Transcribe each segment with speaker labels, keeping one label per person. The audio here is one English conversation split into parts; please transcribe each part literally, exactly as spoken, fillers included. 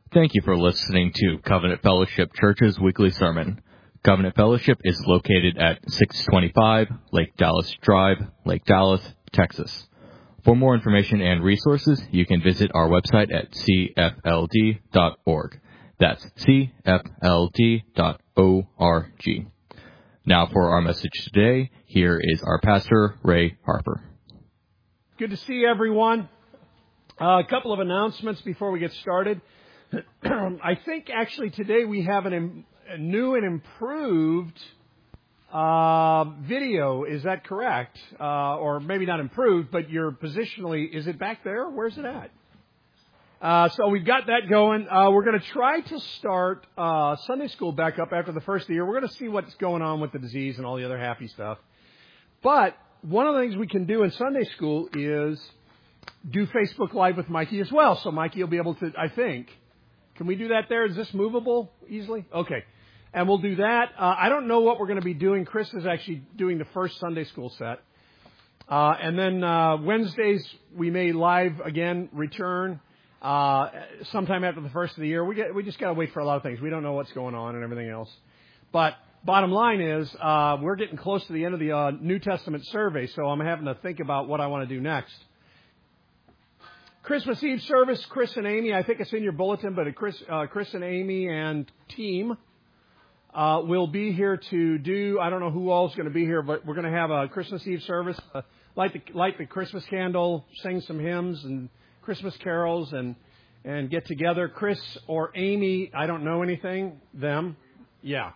Speaker 1: Thank you for listening to Covenant Fellowship Church's weekly sermon. Covenant Fellowship is located at six twenty-five Lake Dallas Drive, Lake Dallas, Texas. For more information and resources, you can visit our website at c f l d dot org. That's c f l d dot org. Now for our message today, here is our pastor, Ray Harper.
Speaker 2: Good to see everyone. Uh, a couple of announcements before we get started. I think actually today we have an, a new and improved uh, video. Is that correct? Uh, or maybe not improved, but you're positionally, is it back there? Where's it at? Uh, so we've got that going. Uh, we're going to try to start uh, Sunday school back up after the first of the year. We're going to see what's going on with the disease and all the other happy stuff. But one of the things we can do in Sunday school is do Facebook Live with Mikey as well. So Mikey will be able to, I think. Can we do that there? Is this movable easily? Okay. And we'll do that. Uh, I don't know what we're going to be doing. Chris is actually doing the first Sunday school set. Uh, and then uh, Wednesdays, we may live again, return uh, sometime after the first of the year. We get, we just got to wait for a lot of things. We don't know what's going on and everything else. But bottom line is uh, we're getting close to the end of the uh, New Testament survey, so I'm having to think about what I want to do next. Christmas Eve service, Chris and Amy, I think it's in your bulletin, but Chris, uh, Chris and Amy and team uh, will be here to do, I don't know who all is going to be here, but we're going to have a Christmas Eve service, uh, light, the, light the Christmas candle, sing some hymns and Christmas carols and, and get together. Chris or Amy, I don't know anything, them, yeah.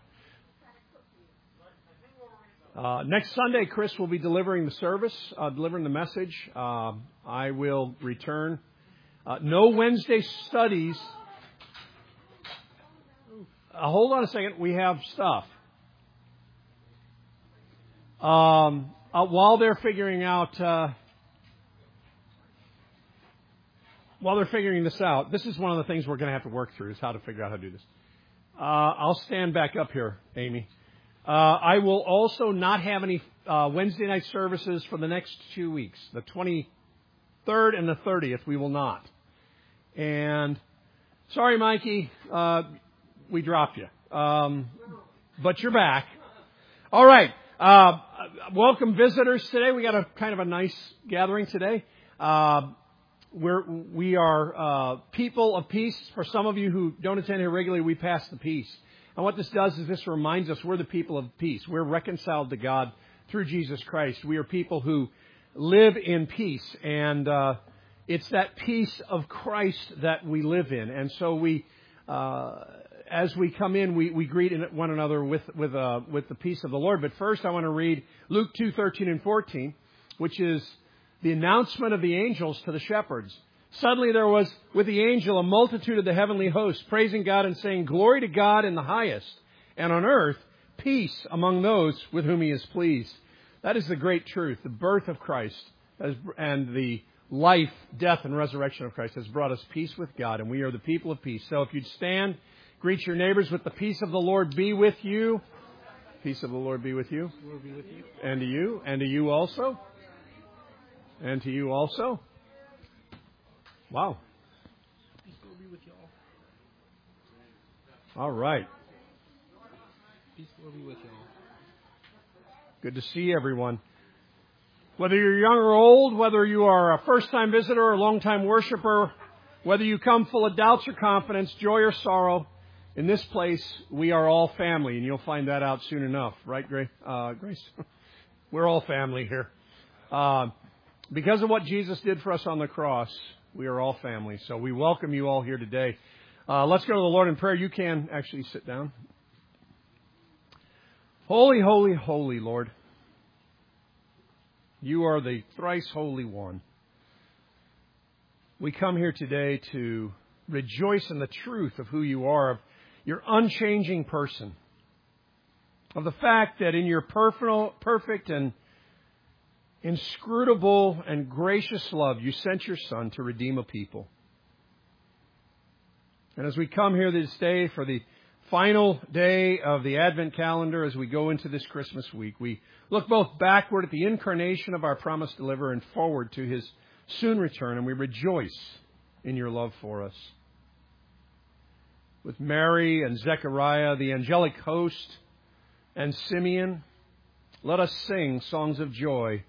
Speaker 2: Uh, next Sunday, Chris will be delivering the service, uh, delivering the message. Uh, I will return. Uh, no Wednesday studies. Uh, hold on a second. We have stuff. Um, uh, while they're figuring out, uh, while they're figuring this out, this is one of the things we're going to have to work through is how to figure out how to do this. Uh, I'll stand back up here, Amy. Uh, I will also not have any uh, Wednesday night services for the next two weeks. The twenty-third and the thirtieth, we will not. And sorry, Mikey, uh, we dropped you. Um, but you're back. All right. Uh, welcome visitors today. We got a kind of a nice gathering today. Uh, we're, we are uh, people of peace. For some of you who don't attend here regularly, we pass the peace. And what this does is this reminds us we're the people of peace. We're reconciled to God through Jesus Christ. We are people who live in peace. And uh, it's that peace of Christ that we live in. And so we, uh, as we come in, we, we greet one another with with, uh, with the peace of the Lord. But first I want to read Luke two, thirteen and fourteen, which is the announcement of the angels to the shepherds. Suddenly there was with the angel a multitude of the heavenly hosts, praising God and saying, "Glory to God in the highest, and on earth peace among those with whom He is pleased." That is the great truth. The birth of Christ has, and the life, death, and resurrection of Christ has brought us peace with God, and we are the people of peace. So if you'd stand, greet your neighbors with the peace of the Lord be with you. Peace of the Lord be with you.
Speaker 3: Lord be with you.
Speaker 2: And to you, and to you also. And to you also. Wow.
Speaker 3: Peace will be with you all.
Speaker 2: All right.
Speaker 3: Peace will be with you all.
Speaker 2: Good to see everyone. Whether you're young or old, whether you are a first-time visitor or a long-time worshiper, whether you come full of doubts or confidence, joy or sorrow, in this place, we are all family, and you'll find that out soon enough. Right, Grace? Uh, Grace? We're all family here. Uh, because of what Jesus did for us on the cross, we are all family. So we welcome you all here today. Uh, let's go to the Lord in prayer. You can actually sit down. Holy, holy, holy Lord. You are the thrice holy one. We come here today to rejoice in the truth of who you are, of your unchanging person, of the fact that in your perfect and inscrutable and gracious love, you sent your Son to redeem a people. And as we come here this day for the final day of the Advent calendar, as we go into this Christmas week, we look both backward at the incarnation of our promised deliverer and forward to His soon return, and we rejoice in your love for us. with Mary and Zechariah, the angelic host, and Simeon, let us sing songs of joy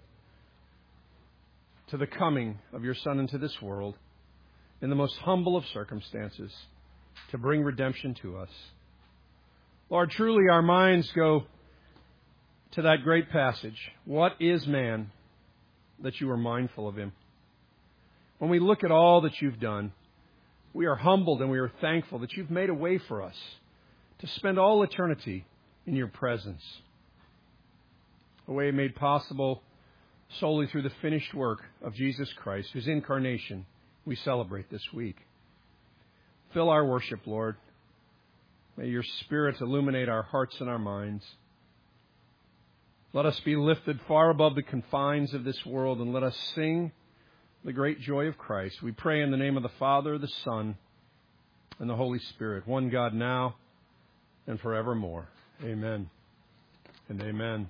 Speaker 2: to the coming of your Son into this world in the most humble of circumstances to bring redemption to us. Lord, truly our minds go to that great passage. What is man that you are mindful of him? When we look at all that you've done, we are humbled and we are thankful that you've made a way for us to spend all eternity in your presence. A way made possible solely through the finished work of Jesus Christ, whose incarnation we celebrate this week. Fill our worship, Lord. May your Spirit illuminate our hearts and our minds. Let us be lifted far above the confines of this world and let us sing the great joy of Christ. We pray in the name of the Father, the Son, and the Holy Spirit, one God now and forevermore. Amen and amen.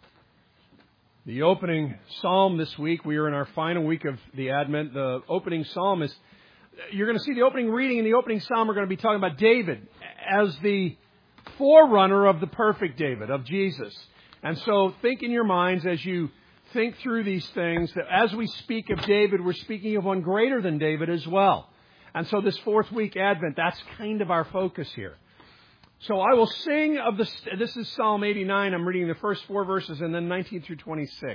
Speaker 2: The opening psalm this week, we are in our final week of the Advent. The opening psalm is, you're going to see the opening reading and the opening psalm are going to be talking about David as the forerunner of the perfect David, of Jesus. And so think in your minds as you think through these things that as we speak of David, we're speaking of one greater than David as well. And so this fourth week Advent, that's kind of our focus here. So I will sing of the, this is Psalm eighty-nine, I'm reading the first four verses and then nineteen through twenty-six.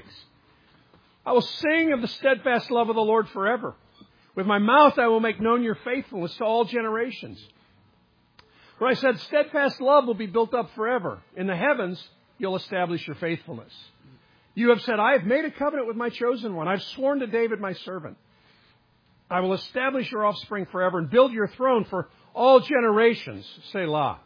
Speaker 2: I will sing of the steadfast love of the Lord forever. With my mouth I will make known your faithfulness to all generations. For I said, steadfast love will be built up forever. In the heavens, you'll establish your faithfulness. You have said, I have made a covenant with my chosen one. I've sworn to David, my servant. I will establish your offspring forever and build your throne for all generations. Selah.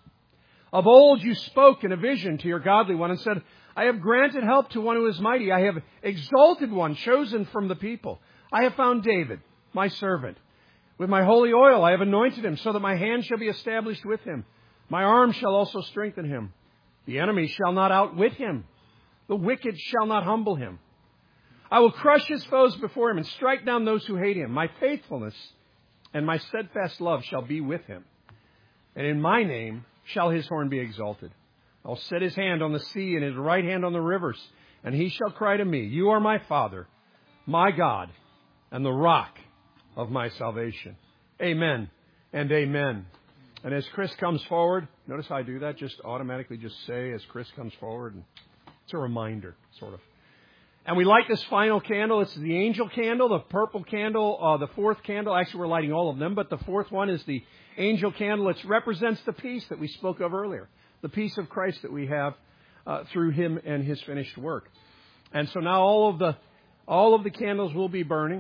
Speaker 2: Of old you spoke in a vision to your godly one and said, I have granted help to one who is mighty. I have exalted one chosen from the people. I have found David, my servant. With my holy oil I have anointed him so that my hand shall be established with him. My arm shall also strengthen him. The enemy shall not outwit him. The wicked shall not humble him. I will crush his foes before him and strike down those who hate him. My faithfulness and my steadfast love shall be with him. And in my name shall his horn be exalted. I will set his hand on the sea and his right hand on the rivers. And he shall cry to me, you are my Father, my God, and the rock of my salvation. Amen and amen. And as Chris comes forward, notice how I do that, just automatically just say as Chris comes forward. And it's a reminder, sort of. And we light this final candle. It's the angel candle, the purple candle, uh, the fourth candle. Actually, we're lighting all of them, but the fourth one is the angel candle. It represents the peace that we spoke of earlier, the peace of Christ that we have uh, through him and his finished work. And so now all of the all of the candles will be burning.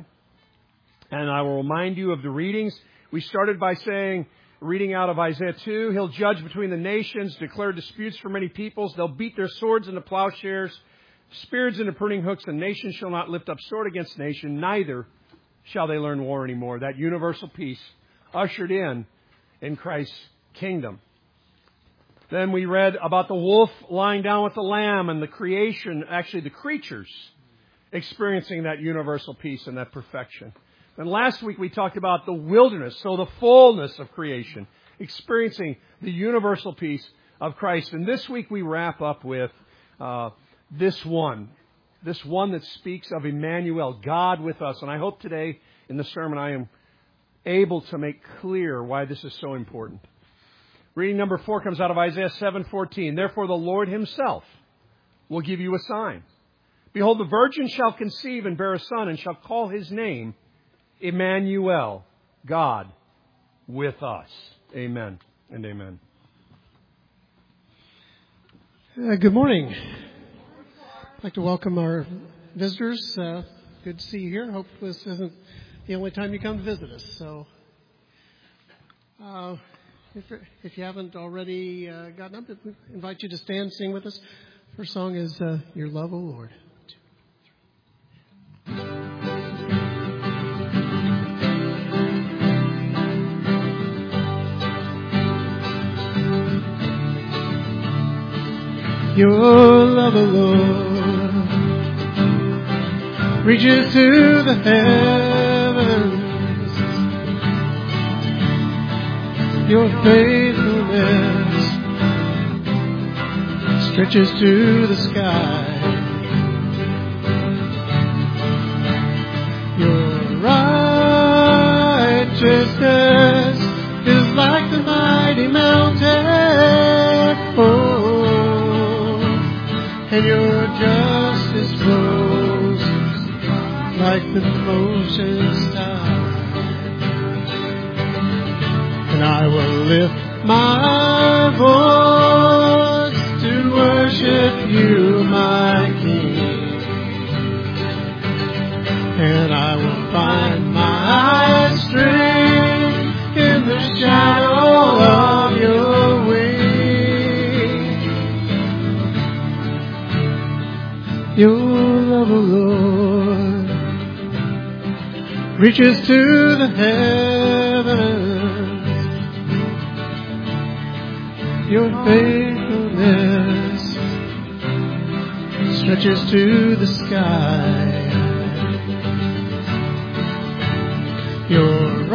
Speaker 2: And I will remind you of the readings. We started by saying, reading out of Isaiah two, he'll judge between the nations, declare disputes for many peoples. They'll beat their swords into plowshares, spears into pruning hooks, and nation shall not lift up sword against nation, neither shall they learn war anymore. That universal peace ushered in in Christ's kingdom. Then we read about the wolf lying down with the lamb and the creation, actually the creatures, experiencing that universal peace and that perfection. And last week we talked about the wilderness, so the fullness of creation, experiencing the universal peace of Christ. And this week we wrap up with uh, this one, this one that speaks of Emmanuel, God with us. And I hope today in the sermon I am able to make clear why this is so important. Reading number four comes out of Isaiah seven fourteen. Therefore the Lord himself will give you a sign. Behold, the virgin shall conceive and bear a son and shall call his name Emmanuel, God with us. Amen and amen.
Speaker 4: Uh, good morning. I'd like to welcome our visitors. Uh, good to see you here. Hope this isn't the only time you come to visit us. So, uh, if, if you haven't already uh, gotten up, I invite you to stand, sing with us. First song is uh, Your Love, O Lord. Your love, O Lord, reaches to the heavens Your faithfulness stretches to the sky. Your righteousness is like the mighty mountain. Oh, and your justice flows like the ocean's tide. And I will lift my voice to worship you, my King. And I will find my strength in the shadow of your wings. Your love, O Lord, reaches to the heavens. Your faithfulness stretches to the sky. Your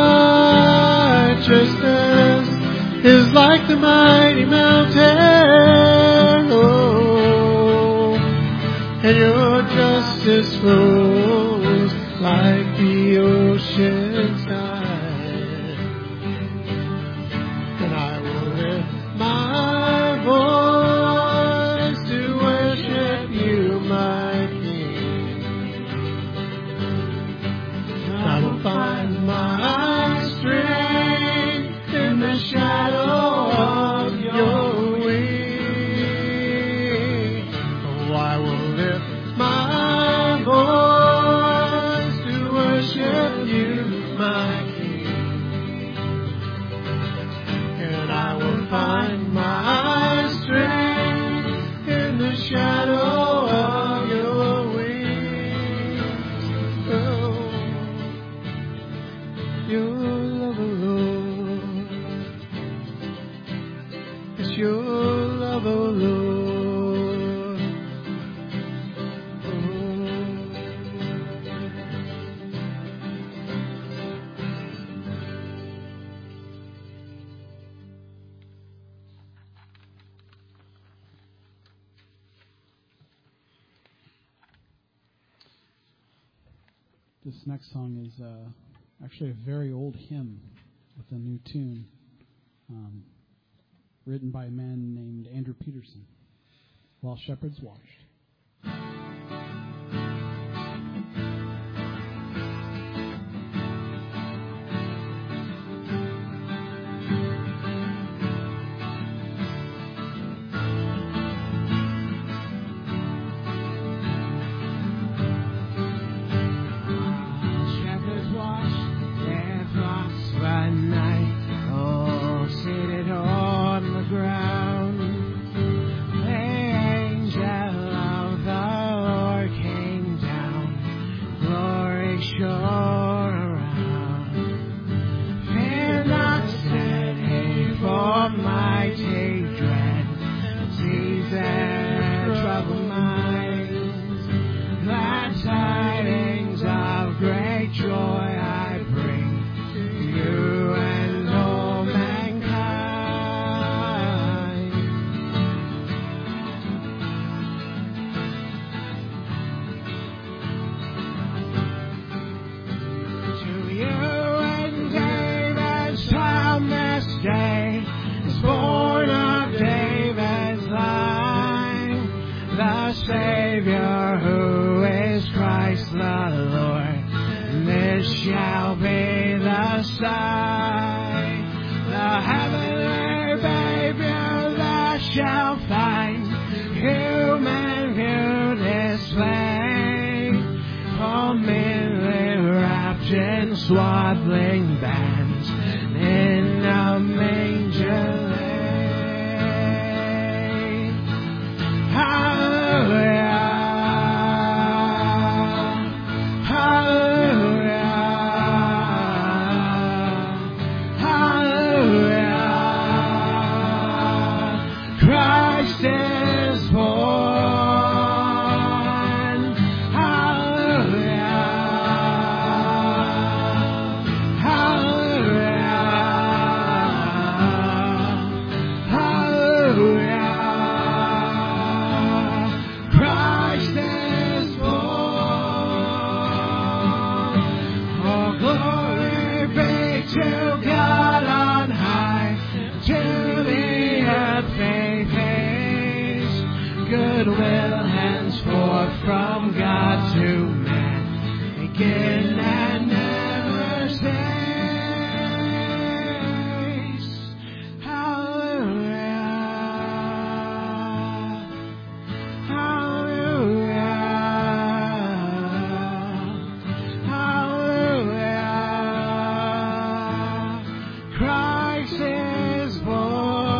Speaker 4: righteousness is like the mighty mountain. Oh, and your justice flows like the ocean's tide. And I will lift my voice to worship you, my King. I will find my strength in the shadow of your wings. Oh, I will lift my voice to worship you, my King. And I will find my strength in the shadow of your wings. Oh, your love, O Lord. It's your love, O Lord.
Speaker 3: This next song is uh, actually a very old hymn with a new tune, um, written by a man named Andrew Peterson, While Shepherds Watched.
Speaker 5: Swaddling bands in a manger lay. Hallelujah, hallelujah, hallelujah. Christ is born. Hallelujah. goodwill henceforth from God to man, begin and never cease. Hallelujah, hallelujah, hallelujah. Christ is born.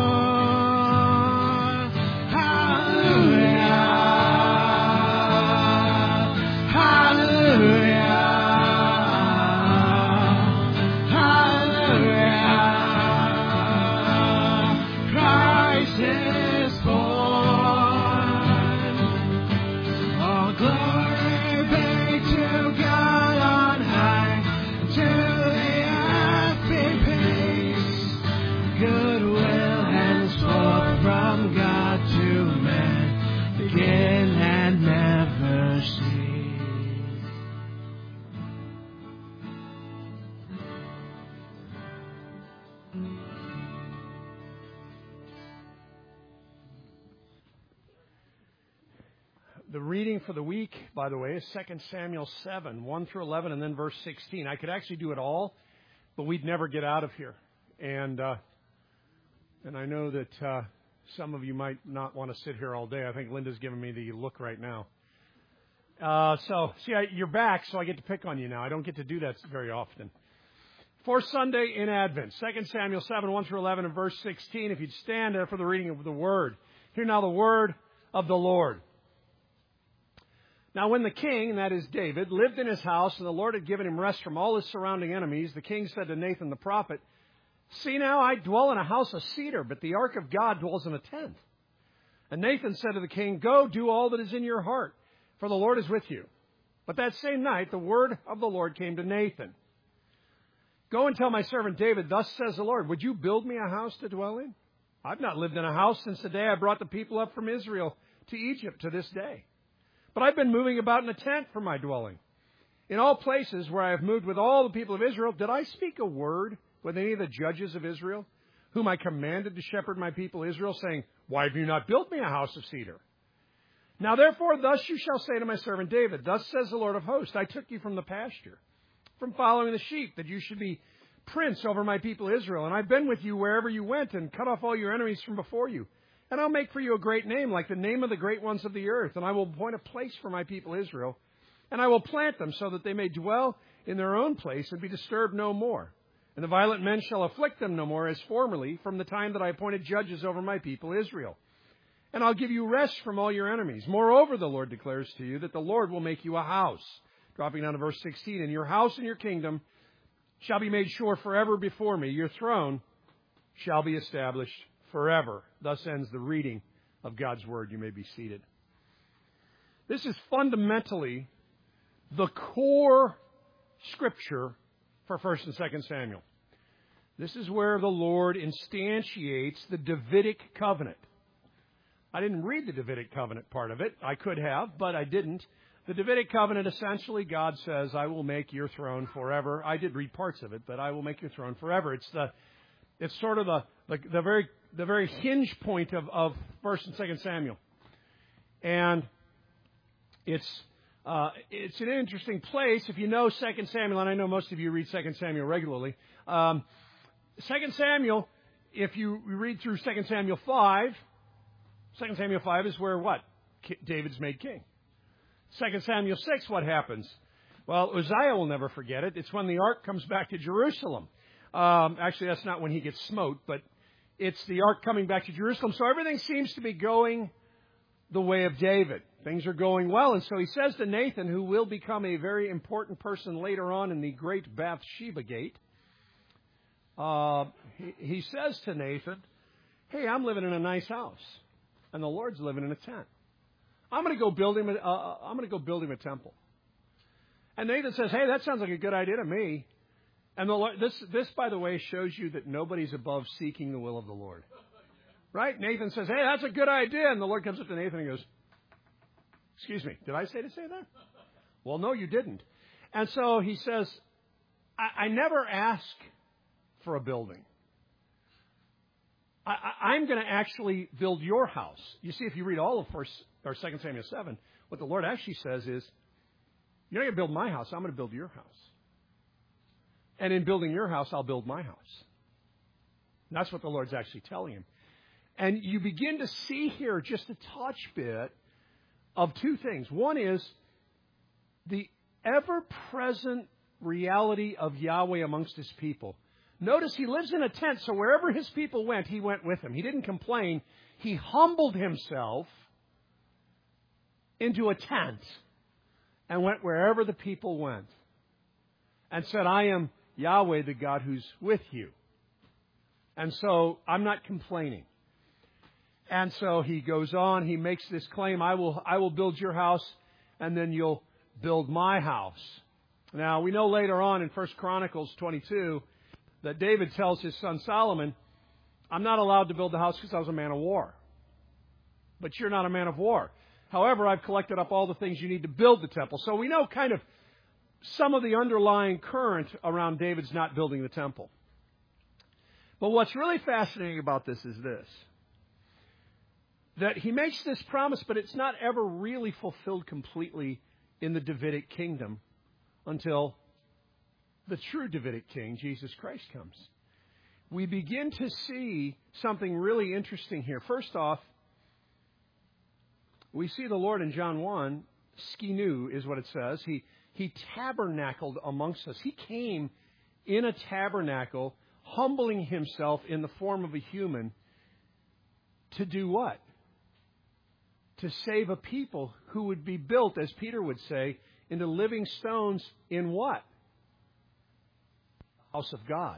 Speaker 2: The reading for the week, by the way, is Second Samuel seven, one through eleven, and then verse sixteen. I could actually do it all, but we'd never get out of here. And uh, and I know that uh, some of you might not want to sit here all day. I think Linda's giving me the look right now. Uh, so, see, I, you're back, so I get to pick on you now. I don't get to do that very often. Fourth Sunday in Advent, Second Samuel seven, one through eleven, and verse sixteen. If you'd stand there for the reading of the Word. Hear now the Word of the Lord. Now when the king, that is David, lived in his house, and the Lord had given him rest from all his surrounding enemies, the king said to Nathan the prophet, "See now, I dwell in a house of cedar, but the ark of God dwells in a tent." And Nathan said to the king, "Go, do all that is in your heart, for the Lord is with you." But that same night the word of the Lord came to Nathan. "Go and tell my servant David, thus says the Lord, would you build me a house to dwell in? I've not lived in a house since the day I brought the people up from Israel to Egypt to this day. But I've been moving about in a tent for my dwelling. In all places where I have moved with all the people of Israel, did I speak a word with any of the judges of Israel, whom I commanded to shepherd my people Israel, saying, why have you not built me a house of cedar? Now therefore, thus you shall say to my servant David, thus says the Lord of hosts, I took you from the pasture, from following the sheep, that you should be prince over my people Israel. And I've been with you wherever you went, and cut off all your enemies from before you. And I'll make for you a great name, like the name of the great ones of the earth. And I will appoint a place for my people Israel. And I will plant them so that they may dwell in their own place and be disturbed no more. And the violent men shall afflict them no more as formerly, from the time that I appointed judges over my people Israel. And I'll give you rest from all your enemies. Moreover, the Lord declares to you that the Lord will make you a house. Dropping down to verse sixteen. And your house and your kingdom shall be made sure forever before me. Your throne shall be established forever. Thus ends the reading of God's Word. You may be seated. This is fundamentally the core scripture for First and Second Samuel. This is where the Lord instantiates the Davidic covenant. I didn't read the Davidic covenant part of it. I could have, but I didn't. The Davidic covenant, essentially, God says, I will make your throne forever. I did read parts of it, but I will make your throne forever. It's the, it's sort of the, the, the very, the very hinge point of, of First and Second Samuel. And it's, uh, it's an interesting place. If you know Second Samuel, and I know most of you read Second Samuel regularly, um, Second Samuel, if you read through Second Samuel five, Second Samuel five is where what? David's made king. Second Samuel six, what happens? Well, Uzziah will never forget it. It's when the ark comes back to Jerusalem. Um, actually, that's not when he gets smote, but it's the ark coming back to Jerusalem. So everything seems to be going the way of David. Things are going well. And so he says to Nathan, who will become a very important person later on in the great Bathsheba gate, uh, he, he says to Nathan, hey, I'm living in a nice house, and the Lord's living in a tent. I'm going to go build him. A, uh, I'm going to go build him a temple. And Nathan says, "Hey, that sounds like a good idea to me." And the Lord, this, this, by the way, shows you that nobody's above seeking the will of the Lord, right? Nathan says, "Hey, that's a good idea," and the Lord comes up to Nathan and goes, "Excuse me, did I say to say that?" Well, no, you didn't. And so he says, "I, I never ask for a building. I, I, I'm going to actually build your house. You see, if you read all of First or Second Samuel seven, what the Lord actually says is, you're not going to build my house. I'm going to build your house. And in building your house, I'll build my house. And that's what the Lord's actually telling him. And you begin to see here just a touch bit of two things. One is the ever-present reality of Yahweh amongst his people. Notice he lives in a tent, so wherever his people went, he went with them. He didn't complain. He humbled himself into a tent and went wherever the people went and said, I am Yahweh, the God who's with you. And so I'm not complaining. And so he goes on, he makes this claim, I will I will build your house, and then you'll build my house. Now, we know later on in First Chronicles twenty-two that David tells his son Solomon, I'm not allowed to build the house because I was a man of war. But you're not a man of war. However, I've collected up all the things you need to build the temple. So we know kind of some of the underlying current around David's not building the temple. But what's really fascinating about this is this. That he makes this promise, but it's not ever really fulfilled completely in the Davidic kingdom until the true Davidic king, Jesus Christ, comes. We begin to see something really interesting here. First off, we see the Lord in John one, skinu is what it says. He, he tabernacled amongst us. He came in a tabernacle, humbling himself in the form of a human to do what? To save a people who would be built, as Peter would say, into living stones in what? The house of God.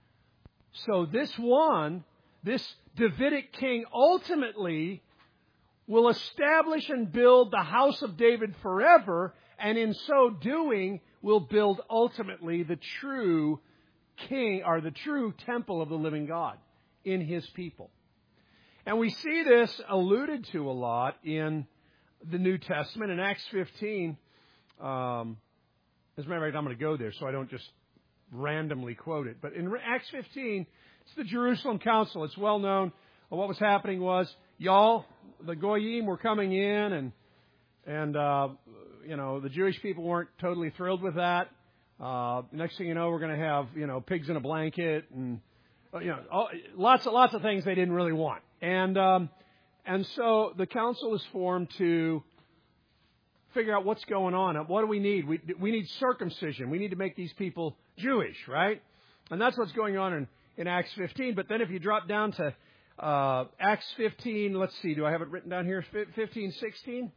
Speaker 2: So this one, this Davidic king, ultimately will establish and build the house of David forever, and in so doing will build ultimately the true king, or the true temple of the living God in his people. And we see this alluded to a lot in the New Testament. In Acts fifteen, um, as a matter of fact, I'm going to go there so I don't just randomly quote it. But in Acts fifteen, it's the Jerusalem Council. It's well known. What was happening was, y'all, the Goyim were coming in, and, and uh, you know, the Jewish people weren't totally thrilled with that. Uh, next thing you know, we're going to have, you know, pigs in a blanket and, you know, all, lots of, lots of things they didn't really want. And, um, and so the council is formed to figure out what's going on. What do we need? We, we need circumcision. We need to make these people Jewish, right? And that's what's going on in, in Acts fifteen. But then if you drop down to uh, Acts fifteen, let's see, do I have it written down here? fifteen, sixteen?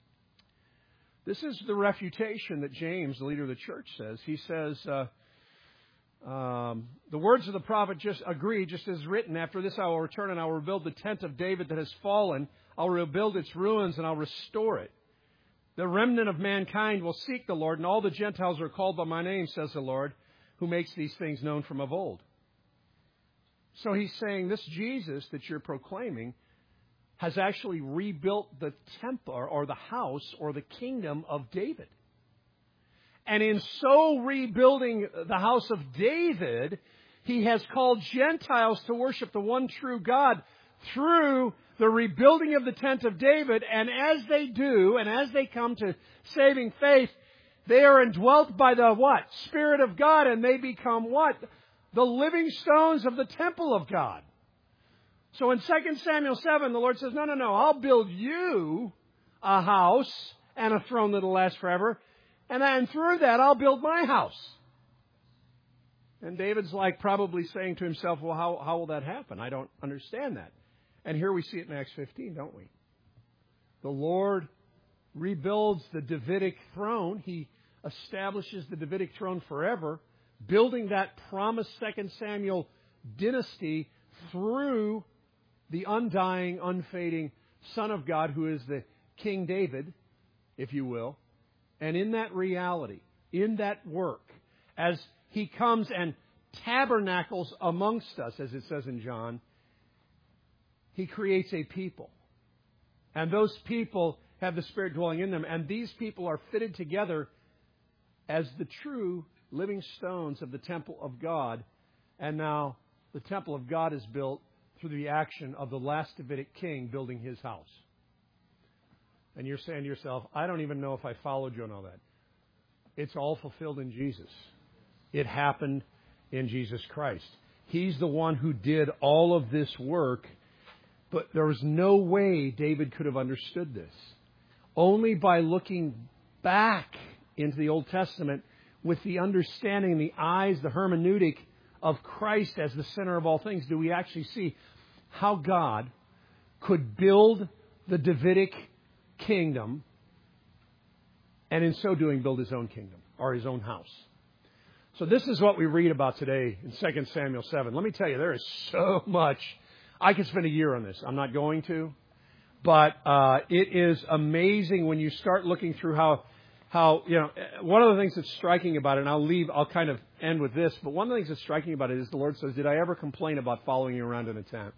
Speaker 2: This is the refutation that James, the leader of the church, says. He says, uh, um, the words of the prophet just agree, just as written, after this I will return and I will rebuild the tent of David that has fallen. I'll rebuild its ruins and I'll restore it. The remnant of mankind will seek the Lord, and all the Gentiles are called by my name, says the Lord, who makes these things known from of old. So he's saying this Jesus that you're proclaiming has actually rebuilt the temple or the house or the kingdom of David. And in so rebuilding the house of David, he has called Gentiles to worship the one true God through the rebuilding of the tent of David. And as they do, and as they come to saving faith, they are indwelt by the what? Spirit of God, and they become what? The living stones of the temple of God. So in Second Samuel seven, the Lord says, no, no, no, I'll build you a house and a throne that will last forever. And then through that, I'll build my house. And David's like probably saying to himself, well, how, how will that happen? I don't understand that. And here we see it in Acts fifteen, don't we? The Lord rebuilds the Davidic throne. He establishes the Davidic throne forever, building that promised Second Samuel dynasty through the undying, unfading Son of God, who is the King David, if you will. And in that reality, in that work, as he comes and tabernacles amongst us, as it says in John, he creates a people. And those people have the Spirit dwelling in them. And these people are fitted together as the true living stones of the temple of God. And now the temple of God is built through the action of the last Davidic king building his house. And you're saying to yourself, I don't even know if I followed you on all that. It's all fulfilled in Jesus. It happened in Jesus Christ. He's the one who did all of this work, but there was no way David could have understood this. Only by looking back into the Old Testament with the understanding, the eyes, the hermeneutic of Christ as the center of all things, do we actually see how God could build the Davidic kingdom and in so doing build his own kingdom or his own house. So this is what we read about today in Second Samuel seven. Let me tell you, there is so much. I could spend a year on this. I'm not going to. But uh, it is amazing when you start looking through how, how, you know, one of the things that's striking about it, and I'll leave, I'll kind of end with this, but one of the things that's striking about it is the Lord says, did I ever complain about following you around in a tent?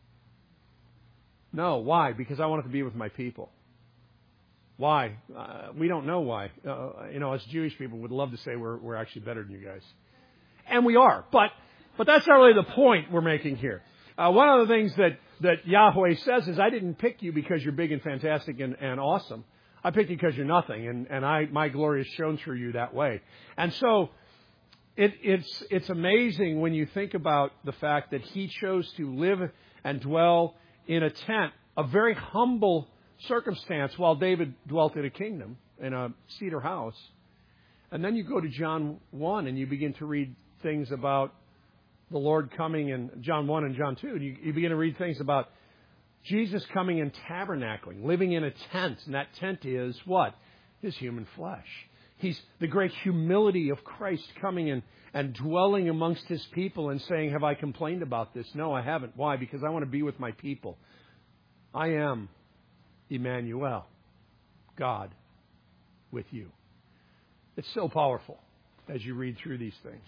Speaker 2: No. Why? Because I wanted to be with my people. Why? Uh, we don't know why. Uh, you know, us Jewish people would love to say we're we're actually better than you guys. And we are. But but that's not really the point we're making here. Uh, one of the things that, that Yahweh says is, I didn't pick you because you're big and fantastic and, and awesome. I picked you because you're nothing. And, and I my glory is shown through you that way. And so it, it's it's amazing when you think about the fact that he chose to live and dwell in a tent, a very humble circumstance, while David dwelt in a kingdom, in a cedar house. And then you go to John one and you begin to read things about the Lord coming in John one and John two. And you, you begin to read things about Jesus coming and tabernacling, living in a tent. And that tent is what? His human flesh. He's the great humility of Christ coming in and dwelling amongst his people and saying, have I complained about this? No, I haven't. Why? Because I want to be with my people. I am Emmanuel, God with you. It's so powerful as you read through these things.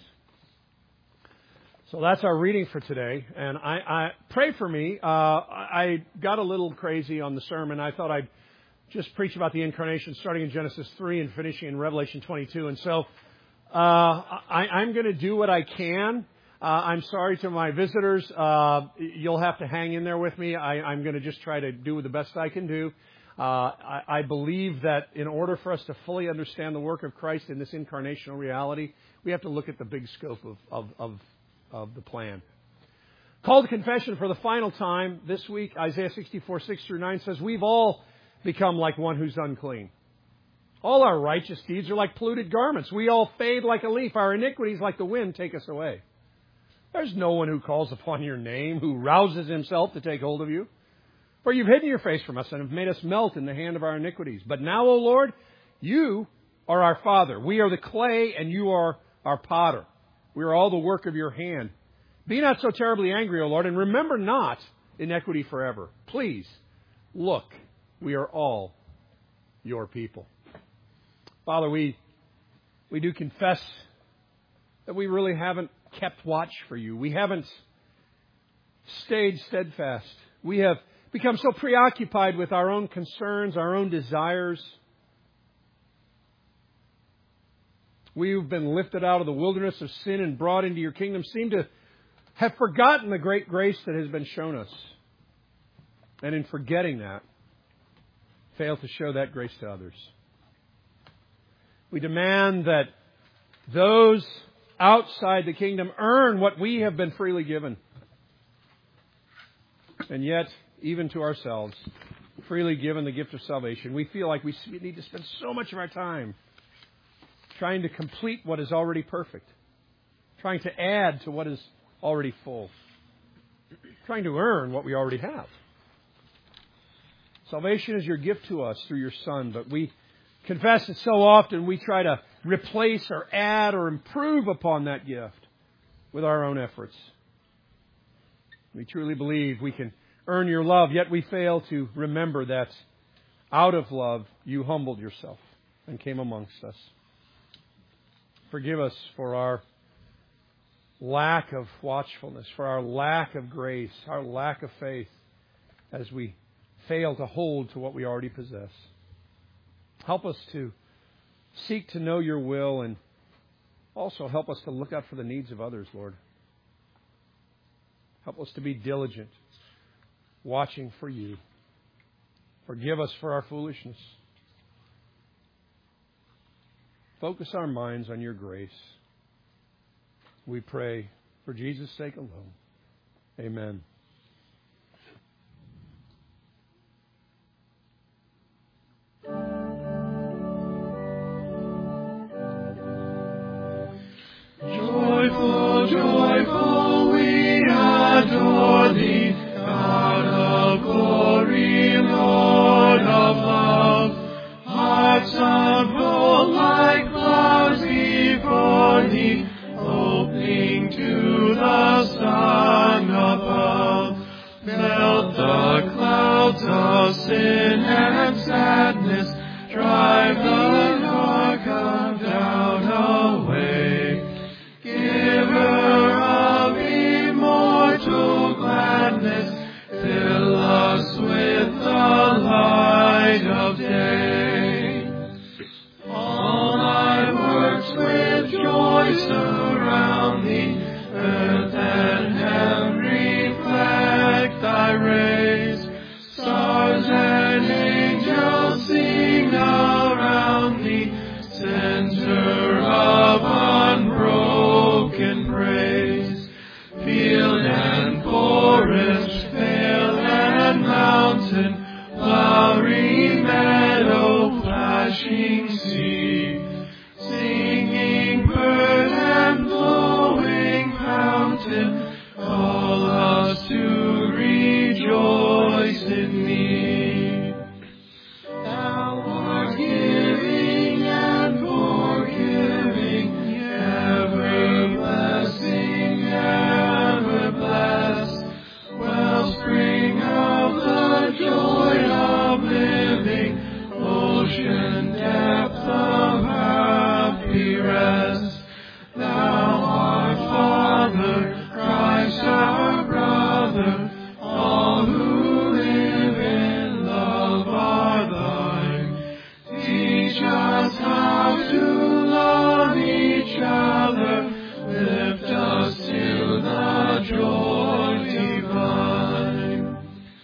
Speaker 2: So that's our reading for today. And I, I pray for me. Uh, I got a little crazy on the sermon. I thought I'd just preach about the incarnation starting in Genesis three and finishing in Revelation twenty-two. And so uh, I, I'm going to do what I can. Uh, I'm sorry to my visitors. Uh, you'll have to hang in there with me. I, I'm going to just try to do the best I can do. Uh, I, I believe that in order for us to fully understand the work of Christ in this incarnational reality, we have to look at the big scope of, of, of, of the plan. Call to confession for the final time this week. Isaiah sixty-four, six through nine says, we've all become like one who's unclean. All our righteous deeds are like polluted garments. We all fade like a leaf. Our iniquities like the wind take us away. There's no one who calls upon your name, who rouses himself to take hold of you. For you've hidden your face from us and have made us melt in the hand of our iniquities. But now, O Lord, you are our Father. We are the clay and you are our potter. We are all the work of your hand. Be not so terribly angry, O Lord, and remember not iniquity forever. Please, look, we are all your people. Father, we, we do confess that we really haven't kept watch for you. We haven't stayed steadfast. We have become so preoccupied with our own concerns, our own desires. We who've been lifted out of the wilderness of sin and brought into your kingdom seem to have forgotten the great grace that has been shown us. And in forgetting that, fail to show that grace to others. We demand that those outside the kingdom earn what we have been freely given. And yet, even to ourselves, freely given the gift of salvation, we feel like we need to spend so much of our time trying to complete what is already perfect, trying to add to what is already full, trying to earn what we already have. Salvation is your gift to us through your Son, but we confess that so often we try to replace or add or improve upon that gift with our own efforts. We truly believe we can earn your love, yet we fail to remember that out of love you humbled yourself and came amongst us. Forgive us for our lack of watchfulness, for our lack of grace, our lack of faith, as we fail to hold to what we already possess. Help us to seek to know your will, and also help us to look out for the needs of others, Lord. Help us to be diligent, watching for you. Forgive us for our foolishness. Focus our minds on your grace. We pray for Jesus' sake alone. Amen.
Speaker 5: Joyful, joyful, we adore thee, God of glory, Lord of love. Hearts unfold like clouds before thee, opening to the sun above. Melt the clouds of sin and sadness, drive the dark of doubt away. Giver of immortal gladness, fill us with the light of day. All thy works with joy surround thee, earth and heaven reflect thy rays. Stars and angels sing around thee, center of unbroken praise. Field and forest, vale and mountain, flowery meadow, flashing sea, singing bird and flowing fountain, call us to rejoice in thee. Thou art giving and forgiving, ever blessing, ever blessed, wellspring of the joy of living, ocean depth of happy rest. Thou art Father, Christ our brother, all who live in love are thine. Teach us how to love each other, lift us to the joy divine.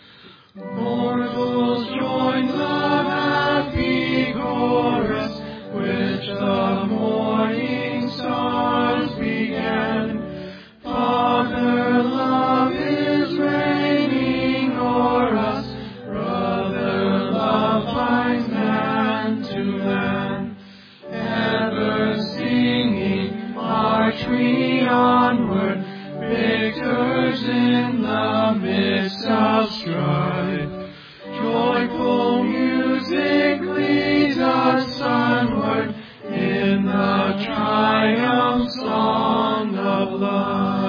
Speaker 5: Mortals join the happy chorus, which the morning stars began. Father, love is reigning o'er us, brother, love binds man to man. Ever singing, march we onward, victors in the midst of strife. Joyful music leads us onward in the triumph song of life.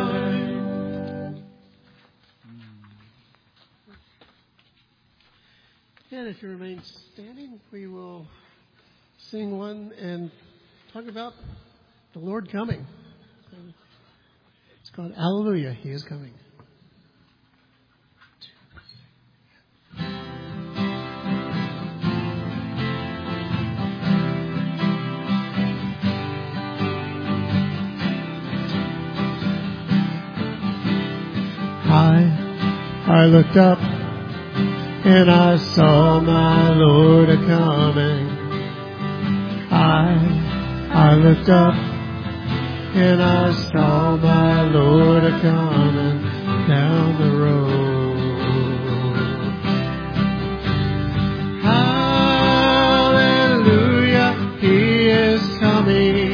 Speaker 4: And if you remain standing, we will sing one and talk about the Lord coming. It's called Hallelujah, He is Coming. I, I looked up and I saw my Lord a coming. I, I looked up and I saw my Lord a coming down the road. Hallelujah, He is coming.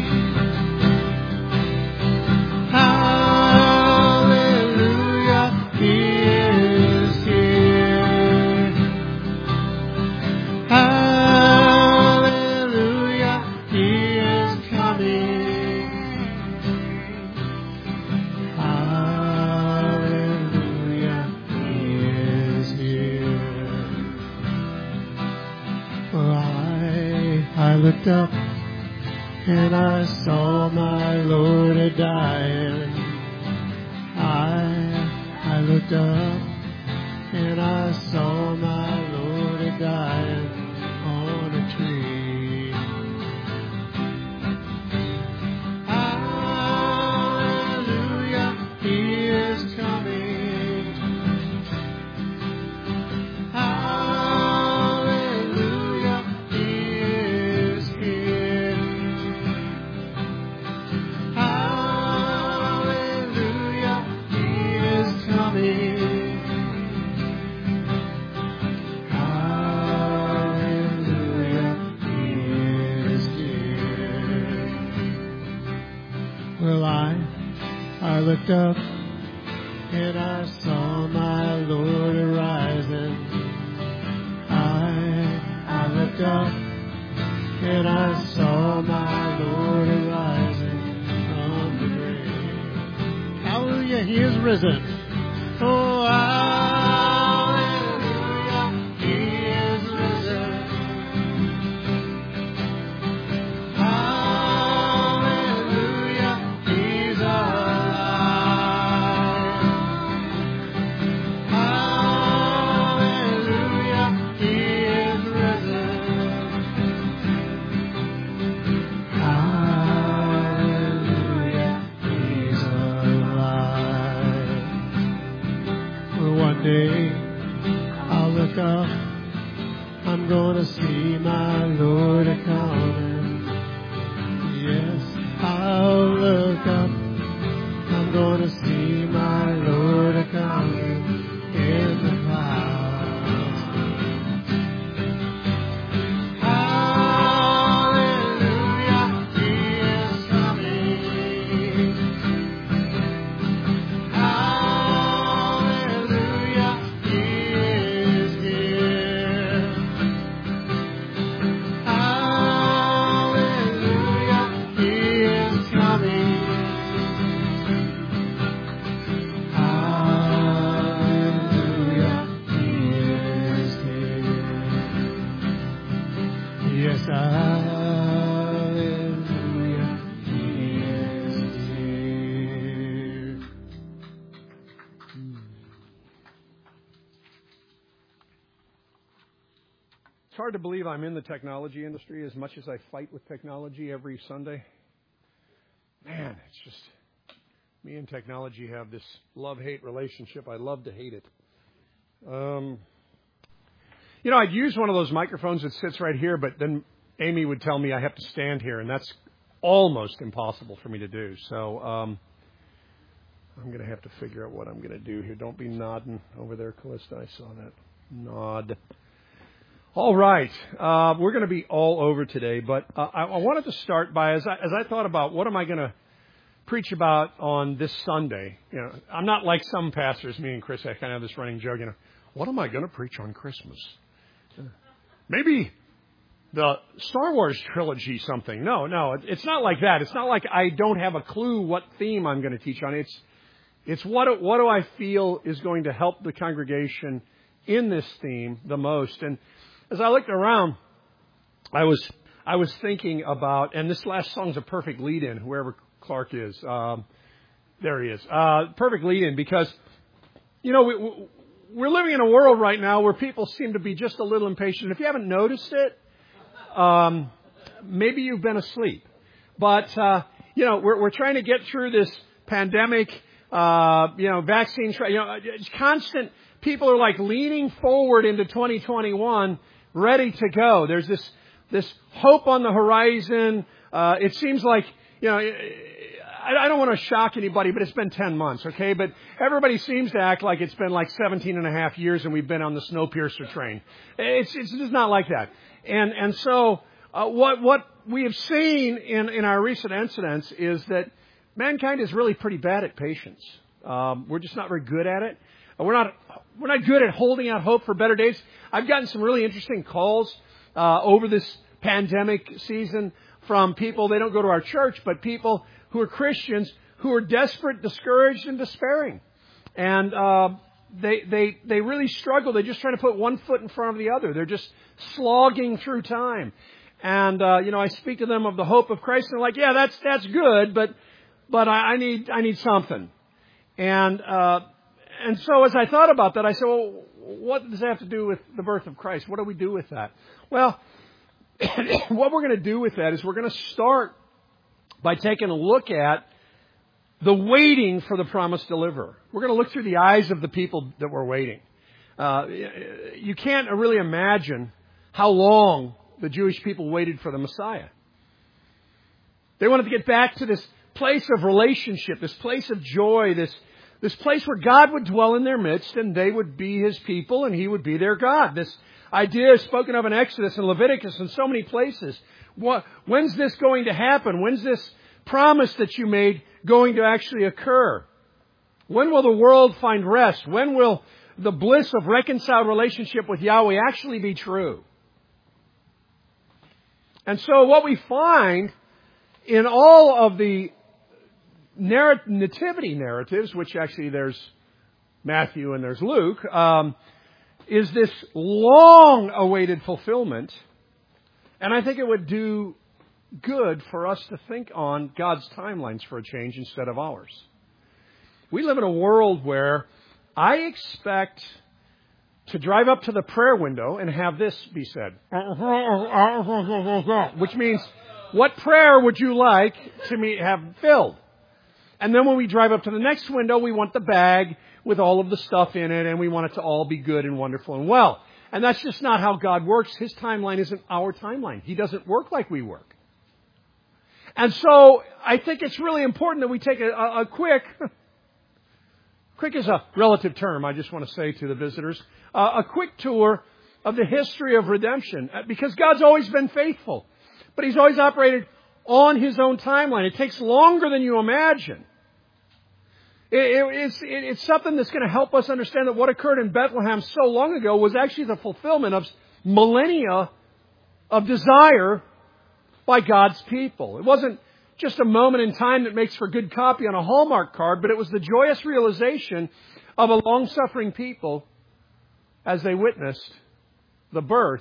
Speaker 4: Looked up and I saw my Lord a dying. I I looked up and I saw my Lord a dying on a tree. Hallelujah, He is looked up and I saw my Lord arising. I, I looked up and I saw my Lord arising from the grave. Hallelujah, He is risen. Oh, hallelujah, He is risen. Hallelujah, He's alive. Hallelujah, He is risen. Hallelujah, He's alive. For one day I'll look up, I'm gonna see my Lord a-coming. Yes, I'll look up, I'm gonna see my Lord a-coming in the clouds. Hallelujah, He is coming. Hallelujah, He is here. Hallelujah, He is coming. Hallelujah, He is here. Yes, hallelujah, He is here.
Speaker 2: It's hard to believe I'm in the technology industry as much as I fight with technology every Sunday. Man, it's just, me and technology have this love-hate relationship. I love to hate it. Um, you know, I'd use one of those microphones that sits right here, but then Amy would tell me I have to stand here, and that's almost impossible for me to do. So um, I'm going to have to figure out what I'm going to do here. Don't be nodding over there, Callista. I saw that nod. All right. Uh, we're going to be all over today, but uh, I, I wanted to start by, as I, as I thought about what am I going to preach about on this Sunday. You know, I'm not like some pastors, me and Chris, I kind of have this running joke, you know, what am I going to preach on Christmas? Maybe the Star Wars trilogy something. No, no, it's not like that. It's not like I don't have a clue what theme I'm going to teach on. It's it's what, what do I feel is going to help the congregation in this theme the most. And as I looked around, I was I was thinking about, and this last song's a perfect lead-in, whoever Clark is. Um, there he is. Uh, perfect lead-in because, you know, we, we're living in a world right now where people seem to be just a little impatient. If you haven't noticed it, um, maybe you've been asleep. But, uh, you know, we're, we're trying to get through this pandemic, uh, you know, vaccine, you know, it's constant. People are like leaning forward into twenty twenty-one, ready to go. There's this, this hope on the horizon. Uh, it seems like, you know, I don't want to shock anybody, but it's been ten months, okay? But everybody seems to act like it's been like seventeen and a half years and we've been on the Snowpiercer train. It's, it's just not like that. And, and so, uh, what, what we have seen in, in our recent incidents is that mankind is really pretty bad at patience. Um, we're just not very good at it. We're not, we're not good at holding out hope for better days. I've gotten some really interesting calls, uh, over this pandemic season from people, they don't go to our church, but people who are Christians who are desperate, discouraged, and despairing. And uh, they they they really struggle. They're just trying to put one foot in front of the other. They're just slogging through time. And uh, you know, I speak to them of the hope of Christ, and they're like, "Yeah, that's that's good, but but I, I need I need something." And uh, and so as I thought about that, I said, "Well, what does that have to do with the birth of Christ? What do we do with that?" Well, what we're going to do with that is we're going to start by taking a look at the waiting for the promised deliverer. We're going to look through the eyes of the people that were waiting. Uh, you can't really imagine how long the Jewish people waited for the Messiah. They wanted to get back to this place of relationship, this place of joy, this, this place where God would dwell in their midst and they would be His people and He would be their God. This idea is spoken of in Exodus and Leviticus and so many places. What, when's this going to happen? When's this promise that you made going to actually occur? When will the world find rest? When will the bliss of reconciled relationship with Yahweh actually be true? And so what we find in all of the narr- nativity narratives, which actually there's Matthew and there's Luke, um, is this long-awaited fulfillment. And I think it would do good for us to think on God's timelines for a change instead of ours. We live in a world where I expect to drive up to the prayer window and have this be said. Which means, what prayer would you like to me have filled? And then when we drive up to the next window, we want the bag with all of the stuff in it, and we want it to all be good and wonderful and well. And that's just not how God works. His timeline isn't our timeline. He doesn't work like we work. And so I think it's really important that we take a, a, a quick... Quick is a relative term, I just want to say to the visitors. Uh, a quick tour of the history of redemption. Because God's always been faithful. But He's always operated on His own timeline. It takes longer than you imagine. It, it, it's, it, it's something that's going to help us understand that what occurred in Bethlehem so long ago was actually the fulfillment of millennia of desire by God's people. It wasn't just a moment in time that makes for good copy on a Hallmark card, but it was the joyous realization of a long-suffering people as they witnessed the birth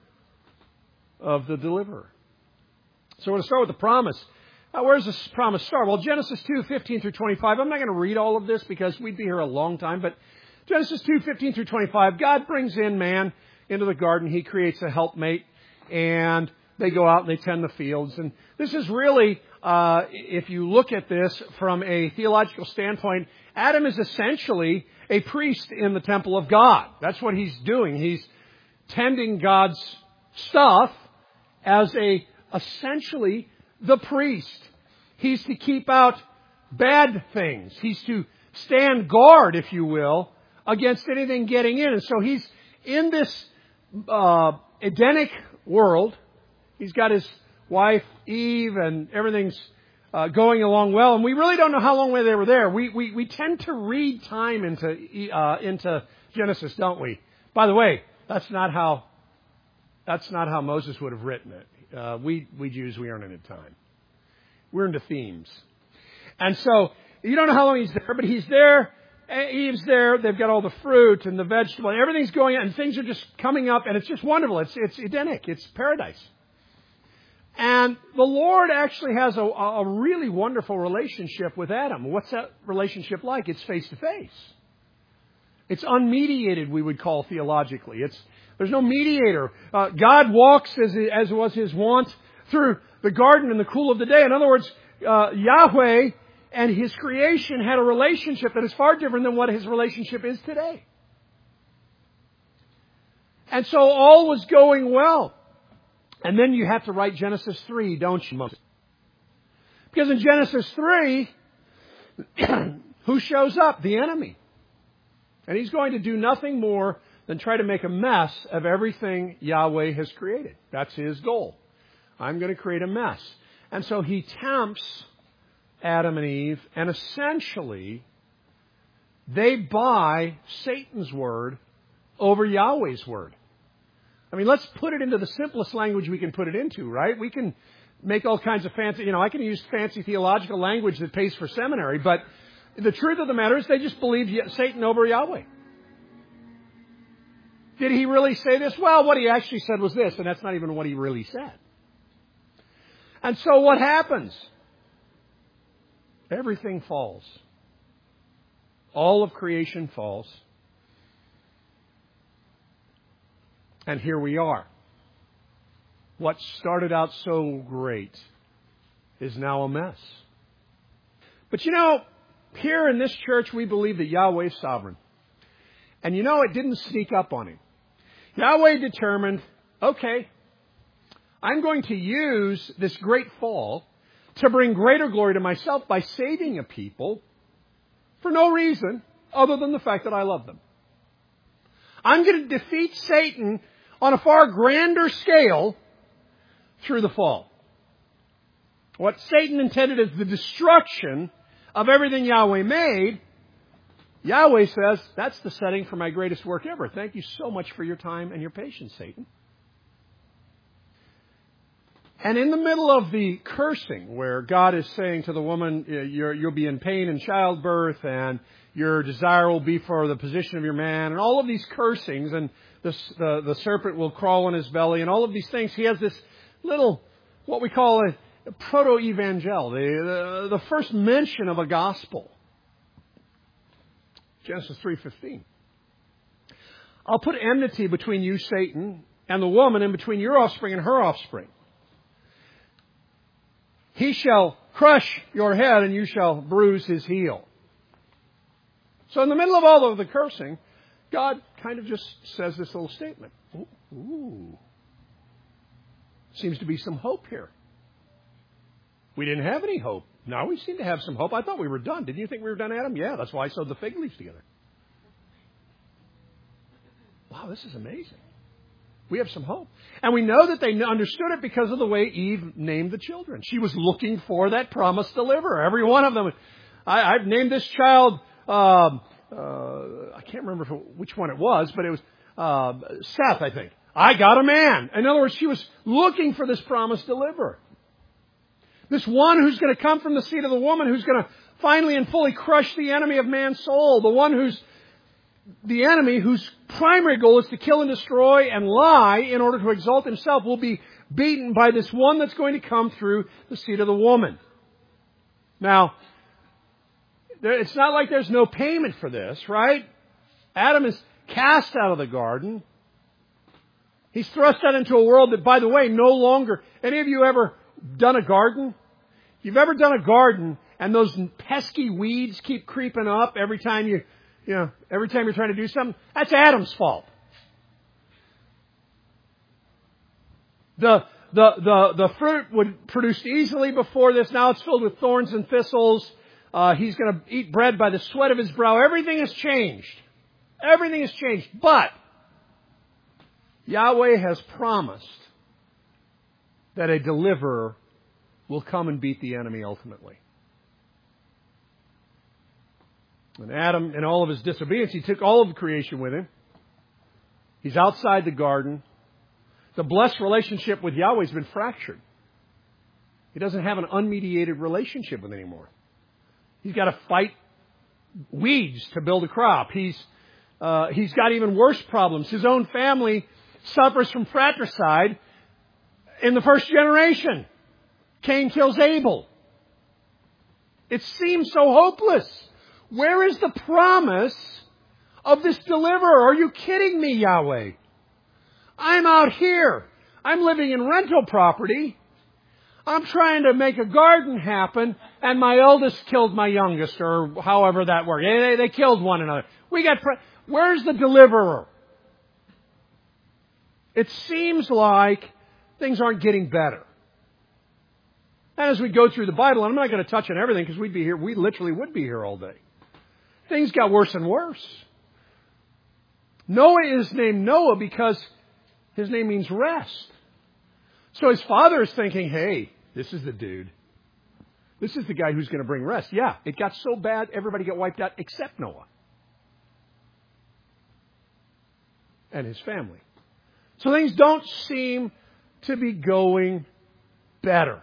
Speaker 2: of the deliverer. So we're going to start with the promise. Now, where does this promise start? Well, Genesis two, fifteen through twenty-five. I'm not going to read all of this because we'd be here a long time, but Genesis two, fifteen through twenty-five, God brings in man into the garden. He creates a helpmate, and they go out and they tend the fields. And this is really, uh, if you look at this from a theological standpoint, Adam is essentially a priest in the temple of God. That's what he's doing. He's tending God's stuff as a, essentially, the priest. He's to keep out bad things. He's to stand guard, if you will, against anything getting in. And so he's in this uh, Edenic world. He's got his wife, Eve, and everything's uh, going along well. And we really don't know how long they were there. We we, we tend to read time into uh, into Genesis, don't we? By the way, that's not how that's not how Moses would have written it. Uh, we we Jews, we aren't into time. We're into themes. And so you don't know how long he's there, but he's there. Eve's there. They've got all the fruit and the vegetable, and everything's going on, and things are just coming up, and it's just wonderful. It's it's Edenic. It's paradise. And the Lord actually has a, a really wonderful relationship with Adam. What's that relationship like? It's face-to-face. It's unmediated, we would call theologically. It's There's no mediator. Uh, God walks, as, as was His wont, through the garden in the cool of the day. In other words, uh, Yahweh and His creation had a relationship that is far different than what His relationship is today. And so all was going well. And then you have to write Genesis three, don't you? Because in Genesis three, who shows up? The enemy. And he's going to do nothing more than try to make a mess of everything Yahweh has created. That's his goal. I'm going to create a mess. And so he tempts Adam and Eve, and essentially, they buy Satan's word over Yahweh's word. I mean, let's put it into the simplest language we can put it into, right? We can make all kinds of fancy, you know, I can use fancy theological language that pays for seminary, but the truth of the matter is they just believe Satan over Yahweh. Did he really say this? Well, what he actually said was this, and that's not even what he really said. And so what happens? Everything falls. All of creation falls. And here we are. What started out so great is now a mess. But you know, here in this church, we believe that Yahweh is sovereign. And you know, it didn't sneak up on Him. Yahweh determined, okay, I'm going to use this great fall to bring greater glory to myself by saving a people for no reason other than the fact that I love them. I'm going to defeat Satan on a far grander scale through the fall. What Satan intended as the destruction of everything Yahweh made, Yahweh says, that's the setting for my greatest work ever. Thank you so much for your time and your patience, Satan. And in the middle of the cursing, where God is saying to the woman, you're, you'll be in pain in childbirth, and your desire will be for the position of your man, and all of these cursings, and the, the, the serpent will crawl in his belly, and all of these things, he has this little, what we call a proto-evangel, the, the, the first mention of a gospel. Genesis three fifteen. I'll put enmity between you, Satan, and the woman, and between your offspring and her offspring. He shall crush your head, and you shall bruise his heel. So in the middle of all of the cursing, God kind of just says this little statement. Ooh, ooh. Seems to be some hope here. We didn't have any hope. Now we seem to have some hope. I thought we were done. Didn't you think we were done, Adam? Yeah, that's why I sewed the fig leaves together. Wow, this is amazing. We have some hope. And we know that they understood it because of the way Eve named the children. She was looking for that promised deliverer. Every one of them. I, I've named this child, um, uh, I can't remember which one it was, but it was uh, Seth, I think. I got a man. In other words, she was looking for this promised deliverer. This one who's going to come from the seed of the woman, who's going to finally and fully crush the enemy of man's soul. The one who's the enemy, whose primary goal is to kill and destroy and lie in order to exalt himself, will be beaten by this one that's going to come through the seed of the woman. Now, it's not like there's no payment for this, right? Adam is cast out of the garden. He's thrust out into a world that, by the way, no longer... Any of you ever done a garden? If you've ever done a garden and those pesky weeds keep creeping up every time you, you know, every time you're trying to do something, that's Adam's fault. The, the, the, the fruit would produce easily before this. Now it's filled with thorns and thistles. Uh, he's going to eat bread by the sweat of his brow. Everything has changed. Everything has changed. But Yahweh has promised that a deliverer will come and beat the enemy ultimately. And Adam, in all of his disobedience, he took all of creation with him. He's outside the garden. The blessed relationship with Yahweh has been fractured. He doesn't have an unmediated relationship with him anymore. He's got to fight weeds to build a crop. He's uh, he's got even worse problems. His own family suffers from fratricide in the first generation. Cain kills Abel. It seems so hopeless. Where is the promise of this deliverer? Are you kidding me, Yahweh? I'm out here. I'm living in rental property. I'm trying to make a garden happen, and my eldest killed my youngest, or however that worked. They, they, they killed one another. We got. Where's the deliverer? It seems like things aren't getting better. And as we go through the Bible, and I'm not going to touch on everything because we'd be here, we literally would be here all day. Things got worse and worse. Noah is named Noah because his name means rest. So his father is thinking, hey, this is the dude. This is the guy who's going to bring rest. Yeah, it got so bad, everybody got wiped out except Noah and his family. So things don't seem to be going better.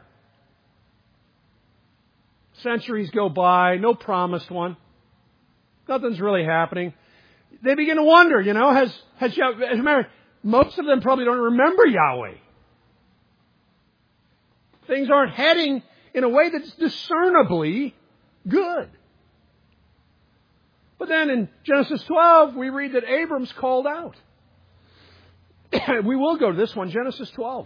Speaker 2: Centuries go by, no promised one. Nothing's really happening. They begin to wonder, you know, has, has Yahweh, most of them probably don't remember Yahweh. Things aren't heading in a way that's discernibly good. But then in Genesis twelve, we read that Abram's called out. We will go to this one, Genesis twelve.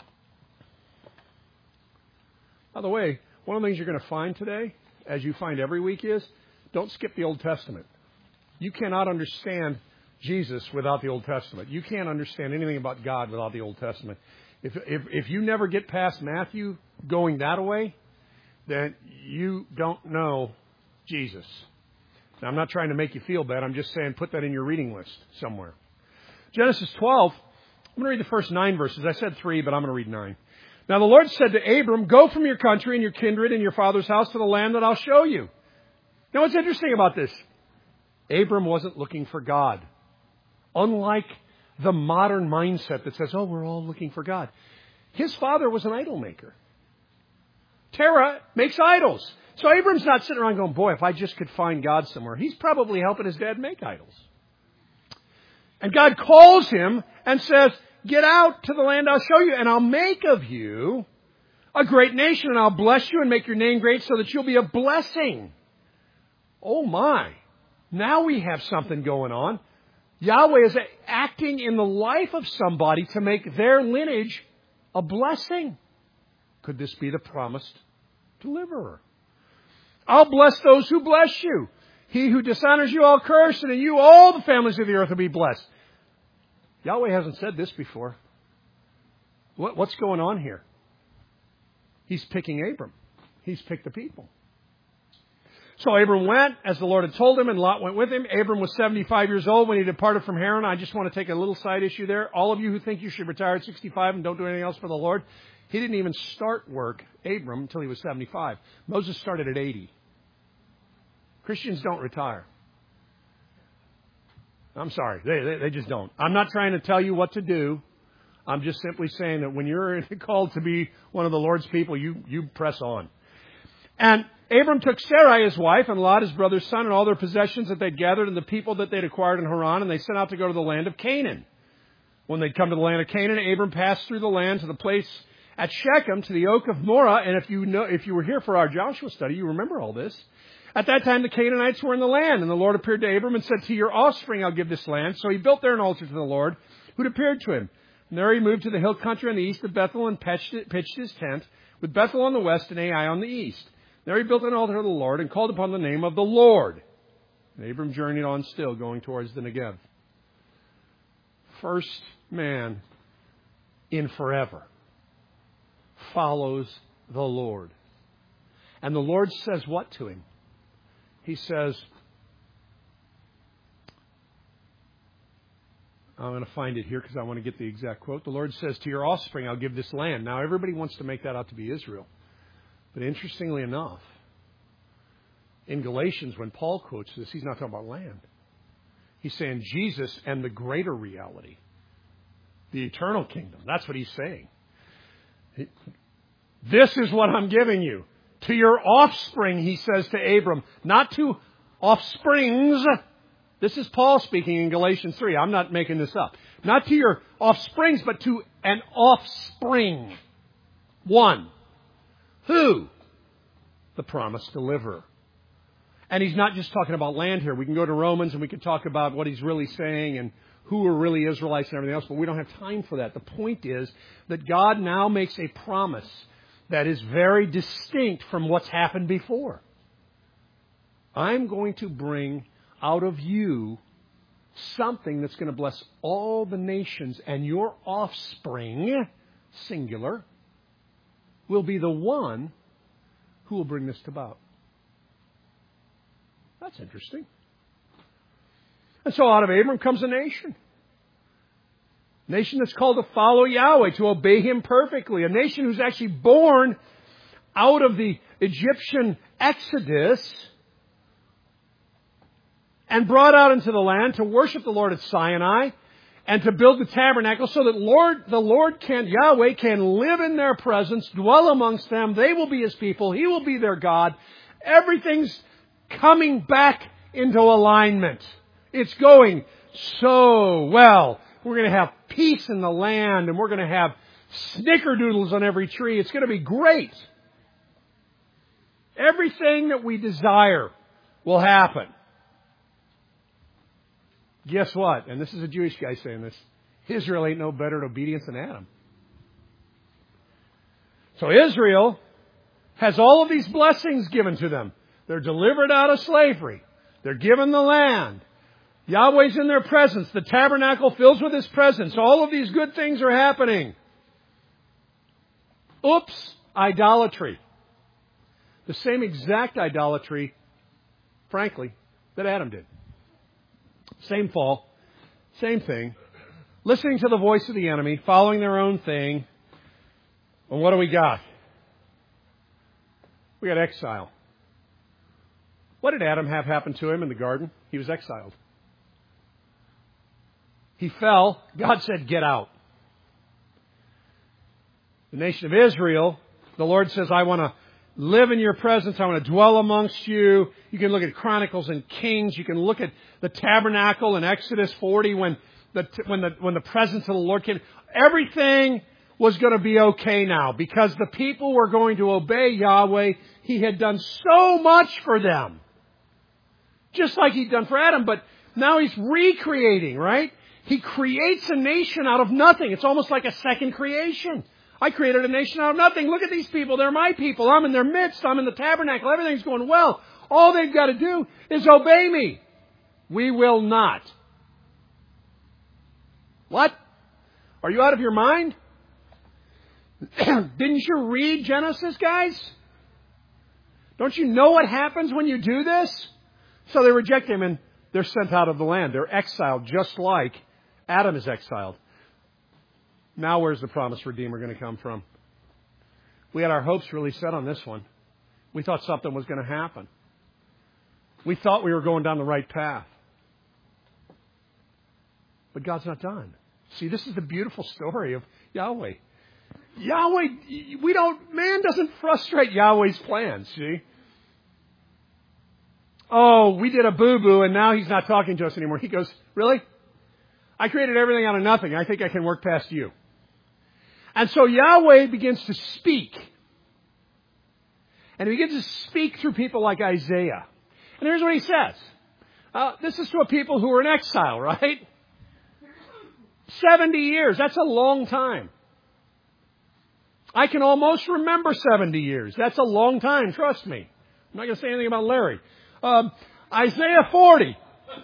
Speaker 2: By the way, one of the things you're going to find today, as you find every week, is don't skip the Old Testament. You cannot understand Jesus without the Old Testament. You can't understand anything about God without the Old Testament. If, if, if you never get past Matthew going that way, then you don't know Jesus. Now, I'm not trying to make you feel bad. I'm just saying put that in your reading list somewhere. Genesis twelve, I'm going to read the first nine verses. I said three, but I'm going to read nine. Now, the Lord said to Abram, go from your country and your kindred and your father's house to the land that I'll show you. Now, what's interesting about this? Abram wasn't looking for God. Unlike the modern mindset that says, oh, we're all looking for God. His father was an idol maker. Terah makes idols. So Abram's not sitting around going, boy, if I just could find God somewhere. He's probably helping his dad make idols. And God calls him and says, get out to the land I'll show you, and I'll make of you a great nation, and I'll bless you and make your name great so that you'll be a blessing. Oh my. Now we have something going on. Yahweh is acting in the life of somebody to make their lineage a blessing. Could this be the promised deliverer? I'll bless those who bless you. He who dishonors you, I'll curse, and in you all the families of the earth will be blessed. Yahweh hasn't said this before. What, what's going on here? He's picking Abram. He's picked the people. So Abram went, as the Lord had told him, and Lot went with him. Abram was seventy-five years old when he departed from Haran. I just want to take a little side issue there. All of you who think you should retire at sixty-five and don't do anything else for the Lord, he didn't even start work, Abram, until he was seventy-five. Moses started at eighty. Christians don't retire. I'm sorry. They, they, they just don't. I'm not trying to tell you what to do. I'm just simply saying that when you're called to be one of the Lord's people, you, you press on. And Abram took Sarai, his wife, and Lot, his brother's son, and all their possessions that they'd gathered and the people that they'd acquired in Haran, and they set out to go to the land of Canaan. When they'd come to the land of Canaan, Abram passed through the land to the place at Shechem, to the oak of Morah. And if you know, if you were here for our Joshua study, you remember all this. At that time, the Canaanites were in the land, and the Lord appeared to Abram and said, to your offspring I'll give this land. So he built there an altar to the Lord, who'd appeared to him. And there he moved to the hill country on the east of Bethel and pitched, it, pitched his tent, with Bethel on the west and Ai on the east. There he built an altar to the Lord and called upon the name of the Lord. And Abram journeyed on still, going towards the Negev. First man in forever follows the Lord. And the Lord says what to him? He says, I'm going to find it here because I want to get the exact quote. The Lord says, to your offspring I'll give this land. Now everybody wants to make that out to be Israel. But interestingly enough, in Galatians, when Paul quotes this, he's not talking about land. He's saying Jesus and the greater reality, the eternal kingdom. That's what he's saying. This is what I'm giving you. To your offspring, he says to Abram, not to offsprings. This is Paul speaking in Galatians three. I'm not making this up. Not to your offsprings, but to an offspring. One. Who? The promised deliverer. And he's not just talking about land here. We can go to Romans and we can talk about what he's really saying and who are really Israelites and everything else, but we don't have time for that. The point is that God now makes a promise that is very distinct from what's happened before. I'm going to bring out of you something that's going to bless all the nations, and your offspring, singular, will be the one who will bring this about. That's interesting. And so out of Abram comes a nation. A nation that's called to follow Yahweh, to obey Him perfectly. A nation who's actually born out of the Egyptian exodus and brought out into the land to worship the Lord at Sinai and to build the tabernacle so that Lord, the Lord can, Yahweh can live in their presence, dwell amongst them. They will be His people. He will be their God. Everything's coming back into alignment. It's going so well. We're going to have peace in the land, and we're going to have snickerdoodles on every tree. It's going to be great. Everything that we desire will happen. Guess what? And this is a Jewish guy saying this. Israel ain't no better at obedience than Adam. So Israel has all of these blessings given to them. They're delivered out of slavery. They're given the land. Yahweh's in their presence. The tabernacle fills with His presence. All of these good things are happening. Oops, idolatry. The same exact idolatry, frankly, that Adam did. Same fall, same thing. Listening to the voice of the enemy, following their own thing. And what do we got? We got exile. What did Adam have happen to him in the garden? He was exiled. He fell. God said, get out. The nation of Israel, the Lord says, I want to live in your presence. I want to dwell amongst you. You can look at Chronicles and Kings. You can look at the tabernacle in Exodus forty when the, when the, when the presence of the Lord came. Everything was going to be okay now because the people were going to obey Yahweh. He had done so much for them. Just like He'd done for Adam, but now He's recreating, right? He creates a nation out of nothing. It's almost like a second creation. I created a nation out of nothing. Look at these people. They're my people. I'm in their midst. I'm in the tabernacle. Everything's going well. All they've got to do is obey me. We will not. What? Are you out of your mind? Didn't you read Genesis, guys? Don't you know what happens when you do this? So they reject Him and they're sent out of the land. They're exiled just like Adam is exiled. Now where's the promised Redeemer going to come from? We had our hopes really set on this one. We thought something was going to happen. We thought we were going down the right path. But God's not done. See, this is the beautiful story of Yahweh. Yahweh, we don't, man doesn't frustrate Yahweh's plans, see? Oh, we did a boo-boo and now He's not talking to us anymore. He goes, really? I created everything out of nothing. I think I can work past you. And so Yahweh begins to speak. And He begins to speak through people like Isaiah. And here's what He says. Uh, this is to a people who are in exile, right? seventy years. That's a long time. I can almost remember seventy years. That's a long time, trust me. I'm not going to say anything about Larry. Um, Isaiah forty.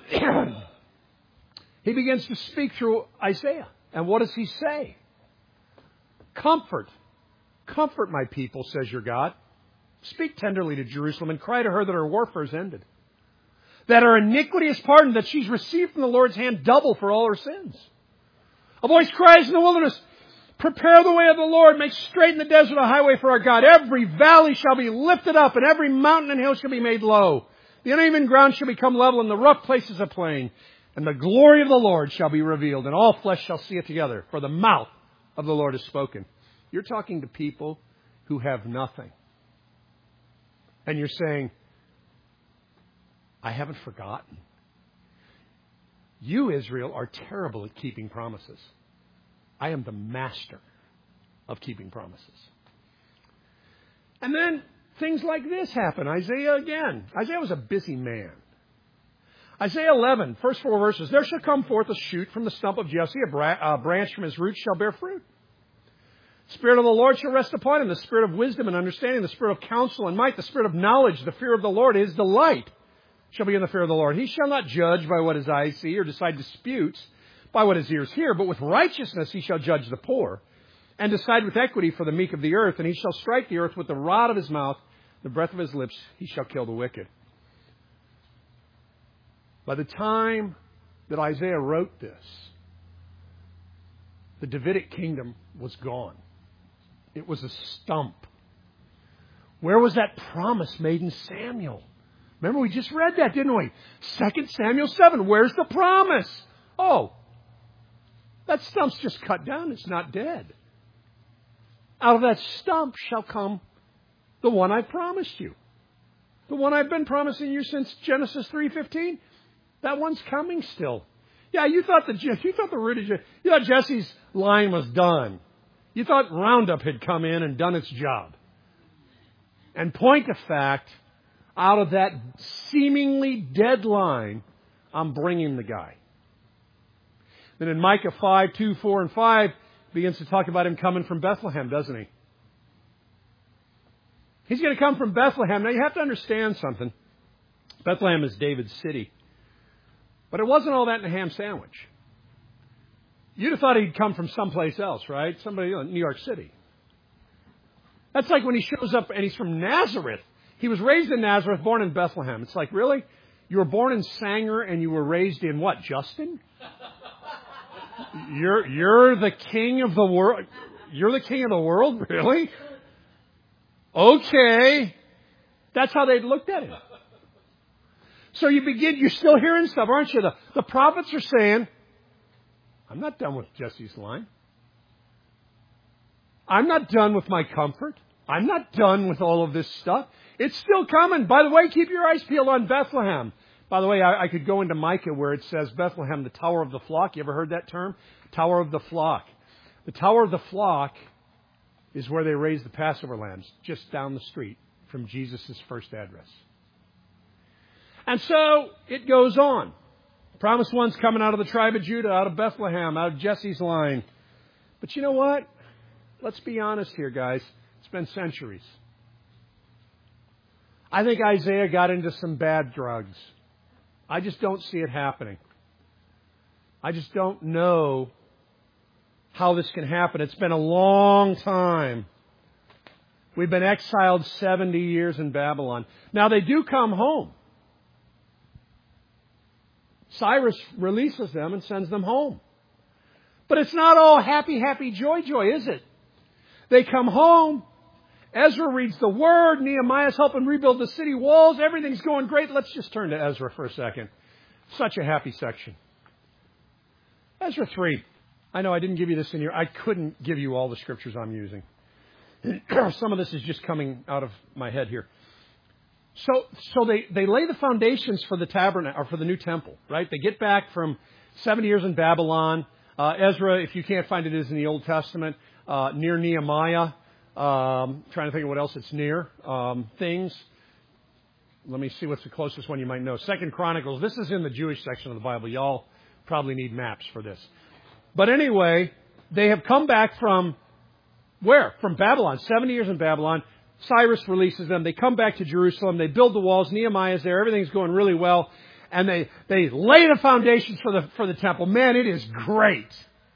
Speaker 2: He begins to speak through Isaiah. And what does he say? Comfort. Comfort my people, says your God. Speak tenderly to Jerusalem and cry to her that her warfare is ended. That her iniquity is pardoned, that she's received from the Lord's hand double for all her sins. A voice cries in the wilderness, prepare the way of the Lord, make straight in the desert a highway for our God. Every valley shall be lifted up, and every mountain and hill shall be made low. The uneven ground shall become level, and the rough places a plain. And the glory of the Lord shall be revealed, and all flesh shall see it together, for the mouth of the Lord has spoken. You're talking to people who have nothing. And you're saying, I haven't forgotten. You, Israel, are terrible at keeping promises. I am the master of keeping promises. And then things like this happen. Isaiah again. Isaiah was a busy man. Isaiah eleven, first four verses. There shall come forth a shoot from the stump of Jesse, a branch from his roots shall bear fruit. The Spirit of the Lord shall rest upon him, the Spirit of wisdom and understanding, the Spirit of counsel and might, the Spirit of knowledge, the fear of the Lord, his delight shall be in the fear of the Lord. He shall not judge by what his eyes see or decide disputes by what his ears hear, but with righteousness he shall judge the poor and decide with equity for the meek of the earth. And he shall strike the earth with the rod of his mouth, the breath of his lips he shall kill the wicked. By the time that Isaiah wrote this, the Davidic kingdom was gone. It was a stump. Where was that promise made in Samuel? Remember, we just read that, didn't we? Second Samuel seven. Where's the promise? Oh, that stump's just cut down. It's not dead. Out of that stump shall come the one I promised you. The one I've been promising you since Genesis three fifteen. That one's coming still. Yeah, you thought the you thought the root of you thought Jesse's line was done. You thought Roundup had come in and done its job. And point to fact, out of that seemingly dead line, I'm bringing the guy. Then in Micah five, two, four, and five, begins to talk about him coming from Bethlehem, doesn't he? He's going to come from Bethlehem. Now you have to understand something. Bethlehem is David's city. But it wasn't all that in a ham sandwich. You'd have thought he'd come from someplace else, right? Somebody in New York City. That's like when he shows up and he's from Nazareth. He was raised in Nazareth, born in Bethlehem. It's like, really? You were born in Sanger and you were raised in what, Justin? You're you're the king of the world. You're the king of the world, really? Okay. That's how they'd looked at him. So you begin, you're still hearing stuff, aren't you? The, the prophets are saying, I'm not done with Jesse's line. I'm not done with my comfort. I'm not done with all of this stuff. It's still coming. By the way, keep your eyes peeled on Bethlehem. By the way, I, I could go into Micah where it says Bethlehem, the Tower of the Flock. You ever heard that term? Tower of the Flock. The Tower of the Flock is where they raise the Passover lambs, just down the street from Jesus' first address. And so it goes on. Promised one's coming out of the tribe of Judah, out of Bethlehem, out of Jesse's line. But you know what? Let's be honest here, guys. It's been centuries. I think Isaiah got into some bad drugs. I just don't see it happening. I just don't know how this can happen. It's been a long time. We've been exiled seventy years in Babylon. Now they do come home. Cyrus releases them and sends them home. But it's not all happy, happy, joy, joy, is it? They come home. Ezra reads the Word. Nehemiah's helping rebuild the city walls. Everything's going great. Let's just turn to Ezra for a second. Such a happy section. Ezra three. I know I didn't give you this in your... I couldn't give you all the scriptures I'm using. Some of this is just coming out of my head here. So, so they, they lay the foundations for the tabernacle, or for the new temple, right? They get back from seventy years in Babylon. Uh, Ezra, if you can't find it, is in the Old Testament, uh, near Nehemiah. Um, trying to think of what else it's near. Um, things. Let me see what's the closest one you might know. Second Chronicles. This is in the Jewish section of the Bible. Y'all probably need maps for this. But anyway, they have come back from where? From Babylon. seventy years in Babylon. Cyrus releases them. They come back to Jerusalem. They build the walls. Nehemiah's there. Everything's going really well. And they, they lay the foundations for the, for the temple. Man, it is great.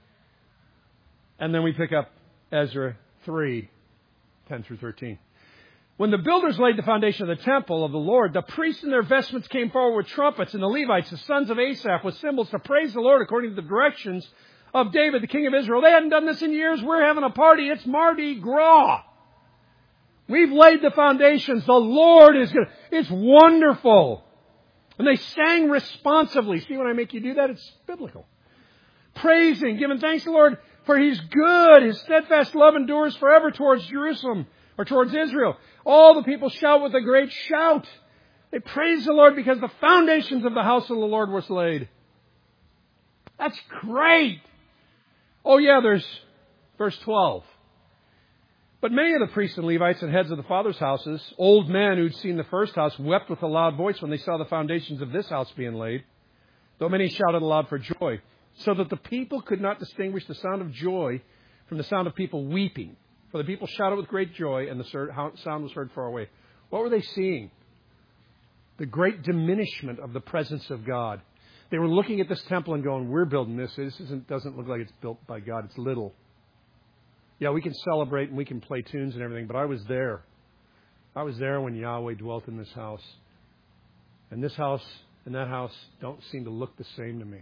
Speaker 2: And then we pick up Ezra three, ten through thirteen. When the builders laid the foundation of the temple of the Lord, the priests in their vestments came forward with trumpets, and the Levites, the sons of Asaph, with cymbals to praise the Lord according to the directions of David, the king of Israel. They hadn't done this in years. We're having a party. It's Mardi Gras. We've laid the foundations. The Lord is good. It's wonderful. And they sang responsively. See, when I make you do that, it's biblical. Praising, giving thanks to the Lord, for He's good. His steadfast love endures forever towards Jerusalem, or towards Israel. All the people shout with a great shout. They praise the Lord because the foundations of the house of the Lord was laid. That's great. Oh yeah, there's verse twelve. But many of the priests and Levites and heads of the fathers' houses, old men who'd seen the first house, wept with a loud voice when they saw the foundations of this house being laid, though many shouted aloud for joy, so that the people could not distinguish the sound of joy from the sound of people weeping. For the people shouted with great joy, and the sound was heard far away. What were they seeing? The great diminishment of the presence of God. They were looking at this temple and going, we're building this. This isn't, doesn't look like it's built by God. It's little. Yeah, we can celebrate and we can play tunes and everything, but I was there. I was there when Yahweh dwelt in this house. And this house and that house don't seem to look the same to me.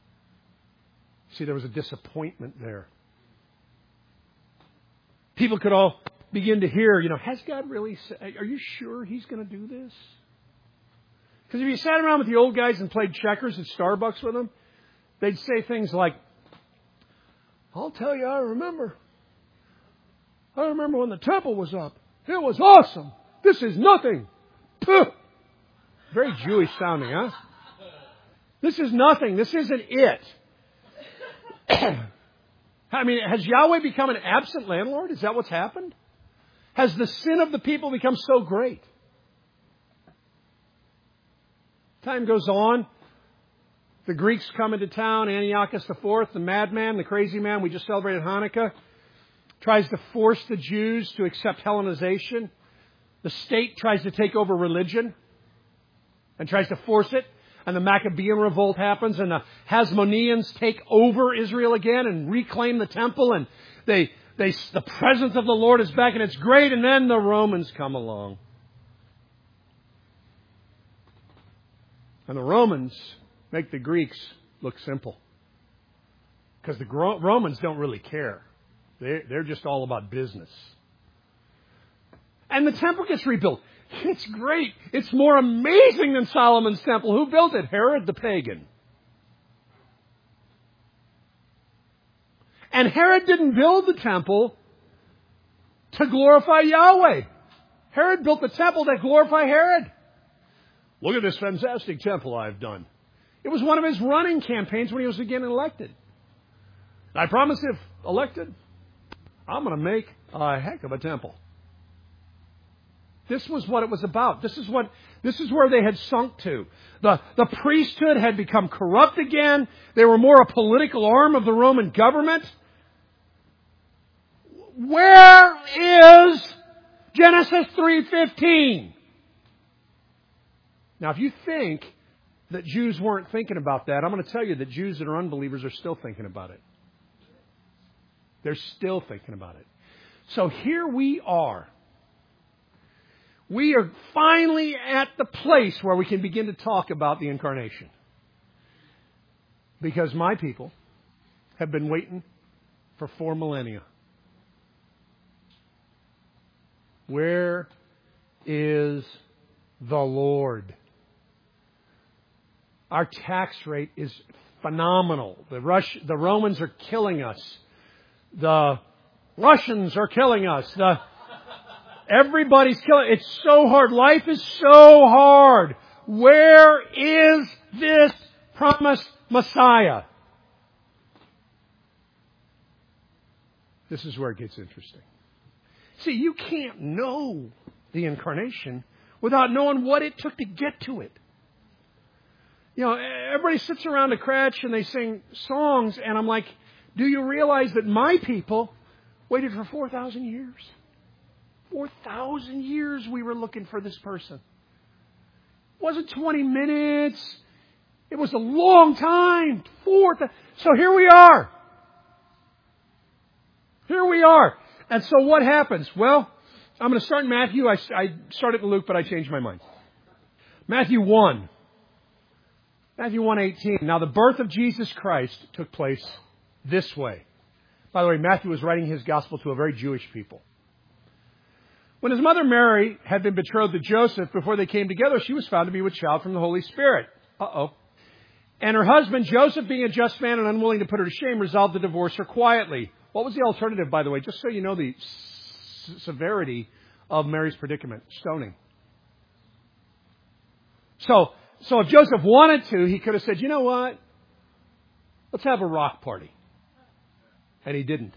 Speaker 2: See, there was a disappointment there. People could all begin to hear, you know, has God really said, are you sure He's going to do this? Because if you sat around with the old guys and played checkers at Starbucks with them, they'd say things like, I'll tell you, I remember. I remember when the temple was up. It was awesome. This is nothing. Puh. Very Jewish sounding, huh? This is nothing. This isn't it. I mean, has Yahweh become an absent landlord? Is that what's happened? Has the sin of the people become so great? Time goes on. The Greeks come into town. Antiochus the Fourth, the madman, the crazy man. We just celebrated Hanukkah. Tries to force the Jews to accept Hellenization. The state tries to take over religion and tries to force it. And the Maccabean revolt happens, and the Hasmoneans take over Israel again and reclaim the temple, and they, they, the presence of the Lord is back, and it's great. And then the Romans come along. And the Romans make the Greeks look simple. Because the Romans don't really care. They're just all about business. And the temple gets rebuilt. It's great. It's more amazing than Solomon's temple. Who built it? Herod the pagan. And Herod didn't build the temple to glorify Yahweh. Herod built the temple to glorify Herod. Look at this fantastic temple I've done. It was one of his running campaigns when he was again elected. And I promise if elected, I'm going to make a heck of a temple. This was what it was about. This is what this is where they had sunk to. The, the priesthood had become corrupt again. They were more a political arm of the Roman government. Where is Genesis three fifteen? Now, if you think that Jews weren't thinking about that, I'm going to tell you that Jews that are unbelievers are still thinking about it. They're still thinking about it. So here we are. We are finally at the place where we can begin to talk about the incarnation. Because my people have been waiting for four millennia. Where is the Lord? Our tax rate is phenomenal. The Rush, the Romans are killing us. The Russians are killing us. The Everybody's killing. It's so hard. Life is so hard. Where is this promised Messiah? This is where it gets interesting. See, you can't know the incarnation without knowing what it took to get to it. You know, everybody sits around a crutch and they sing songs, and I'm like, do you realize that my people waited for four thousand years? four thousand years we were looking for this person. It wasn't twenty minutes. It was a long time. Four th- so here we are. Here we are. And so what happens? Well, I'm going to start in Matthew. I, I started in Luke, but I changed my mind. Matthew one. Matthew one eighteen. Now the birth of Jesus Christ took place this way. By the way, Matthew was writing his gospel to a very Jewish people. When his mother Mary had been betrothed to Joseph, before they came together, she was found to be with child from the Holy Spirit. Uh-oh. And her husband, Joseph, being a just man and unwilling to put her to shame, resolved to divorce her quietly. What was the alternative, by the way? Just so you know the s- severity of Mary's predicament. Stoning. So, so if Joseph wanted to, he could have said, you know what? Let's have a rock party. And he didn't.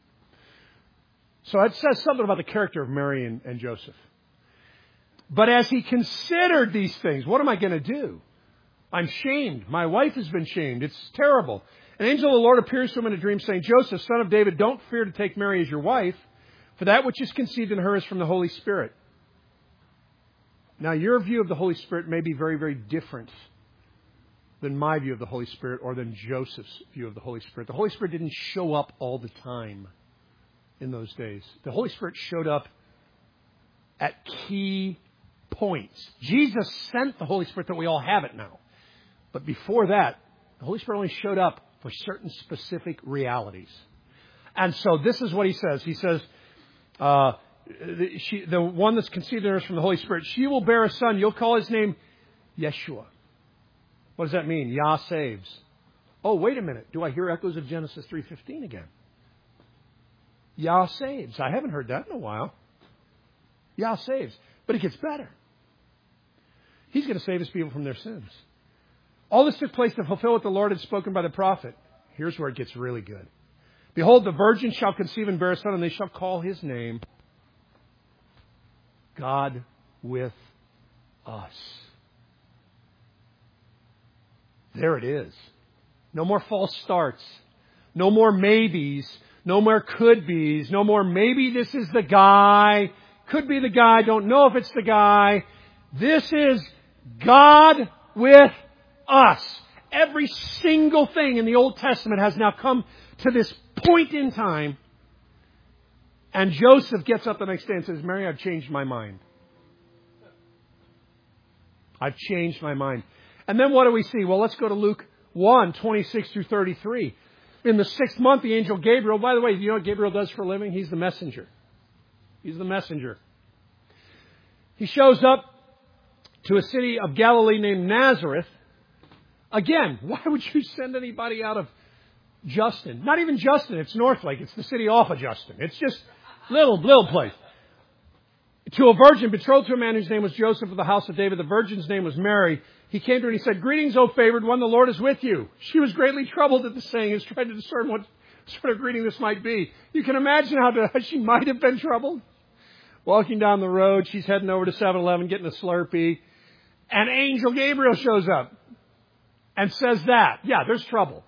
Speaker 2: So it says something about the character of Mary and, and Joseph. But as he considered these things, what am I going to do? I'm shamed. My wife has been shamed. It's terrible. An angel of the Lord appears to him in a dream saying, Joseph, son of David, don't fear to take Mary as your wife, for that which is conceived in her is from the Holy Spirit. Now, your view of the Holy Spirit may be very, very different than my view of the Holy Spirit or than Joseph's view of the Holy Spirit. The Holy Spirit didn't show up all the time in those days. The Holy Spirit showed up at key points. Jesus sent the Holy Spirit that we all have it now. But before that, the Holy Spirit only showed up for certain specific realities. And so this is what he says. He says, uh, the, she, the one that's conceived in her is from the Holy Spirit. She will bear a son. You'll call his name Yeshua. What does that mean? Yah saves. Oh, wait a minute. Do I hear echoes of Genesis three fifteen again? Yah saves. I haven't heard that in a while. Yah saves. But it gets better. He's going to save his people from their sins. All this took place to fulfill what the Lord had spoken by the prophet. Here's where it gets really good. Behold, the virgin shall conceive and bear a son, and they shall call his name God with us. There it is. No more false starts. No more maybes. No more could-bes. No more maybe this is the guy. Could be the guy. Don't know if it's the guy. This is God with us. Every single thing in the Old Testament has now come to this point in time. And Joseph gets up the next day and says, Mary, I've changed my mind. I've changed my mind. And then what do we see? Well, let's go to Luke one, twenty-six through thirty-three. In the sixth month, the angel Gabriel, by the way, you know what Gabriel does for a living? He's the messenger. He's the messenger. He shows up to a city of Galilee named Nazareth. Again, why would you send anybody out of Justin? Not even Justin, it's Northlake. It's the city off of Justin. It's just little, little place. To a virgin betrothed to a man whose name was Joseph of the house of David. The virgin's name was Mary. He came to her and he said, "Greetings, O favored one, the Lord is with you." She was greatly troubled at the saying and tried to discern what sort of greeting this might be. You can imagine how, to, how she might have been troubled. Walking down the road, she's heading over to seven eleven, getting a Slurpee. And Angel Gabriel shows up and says that. Yeah, there's trouble.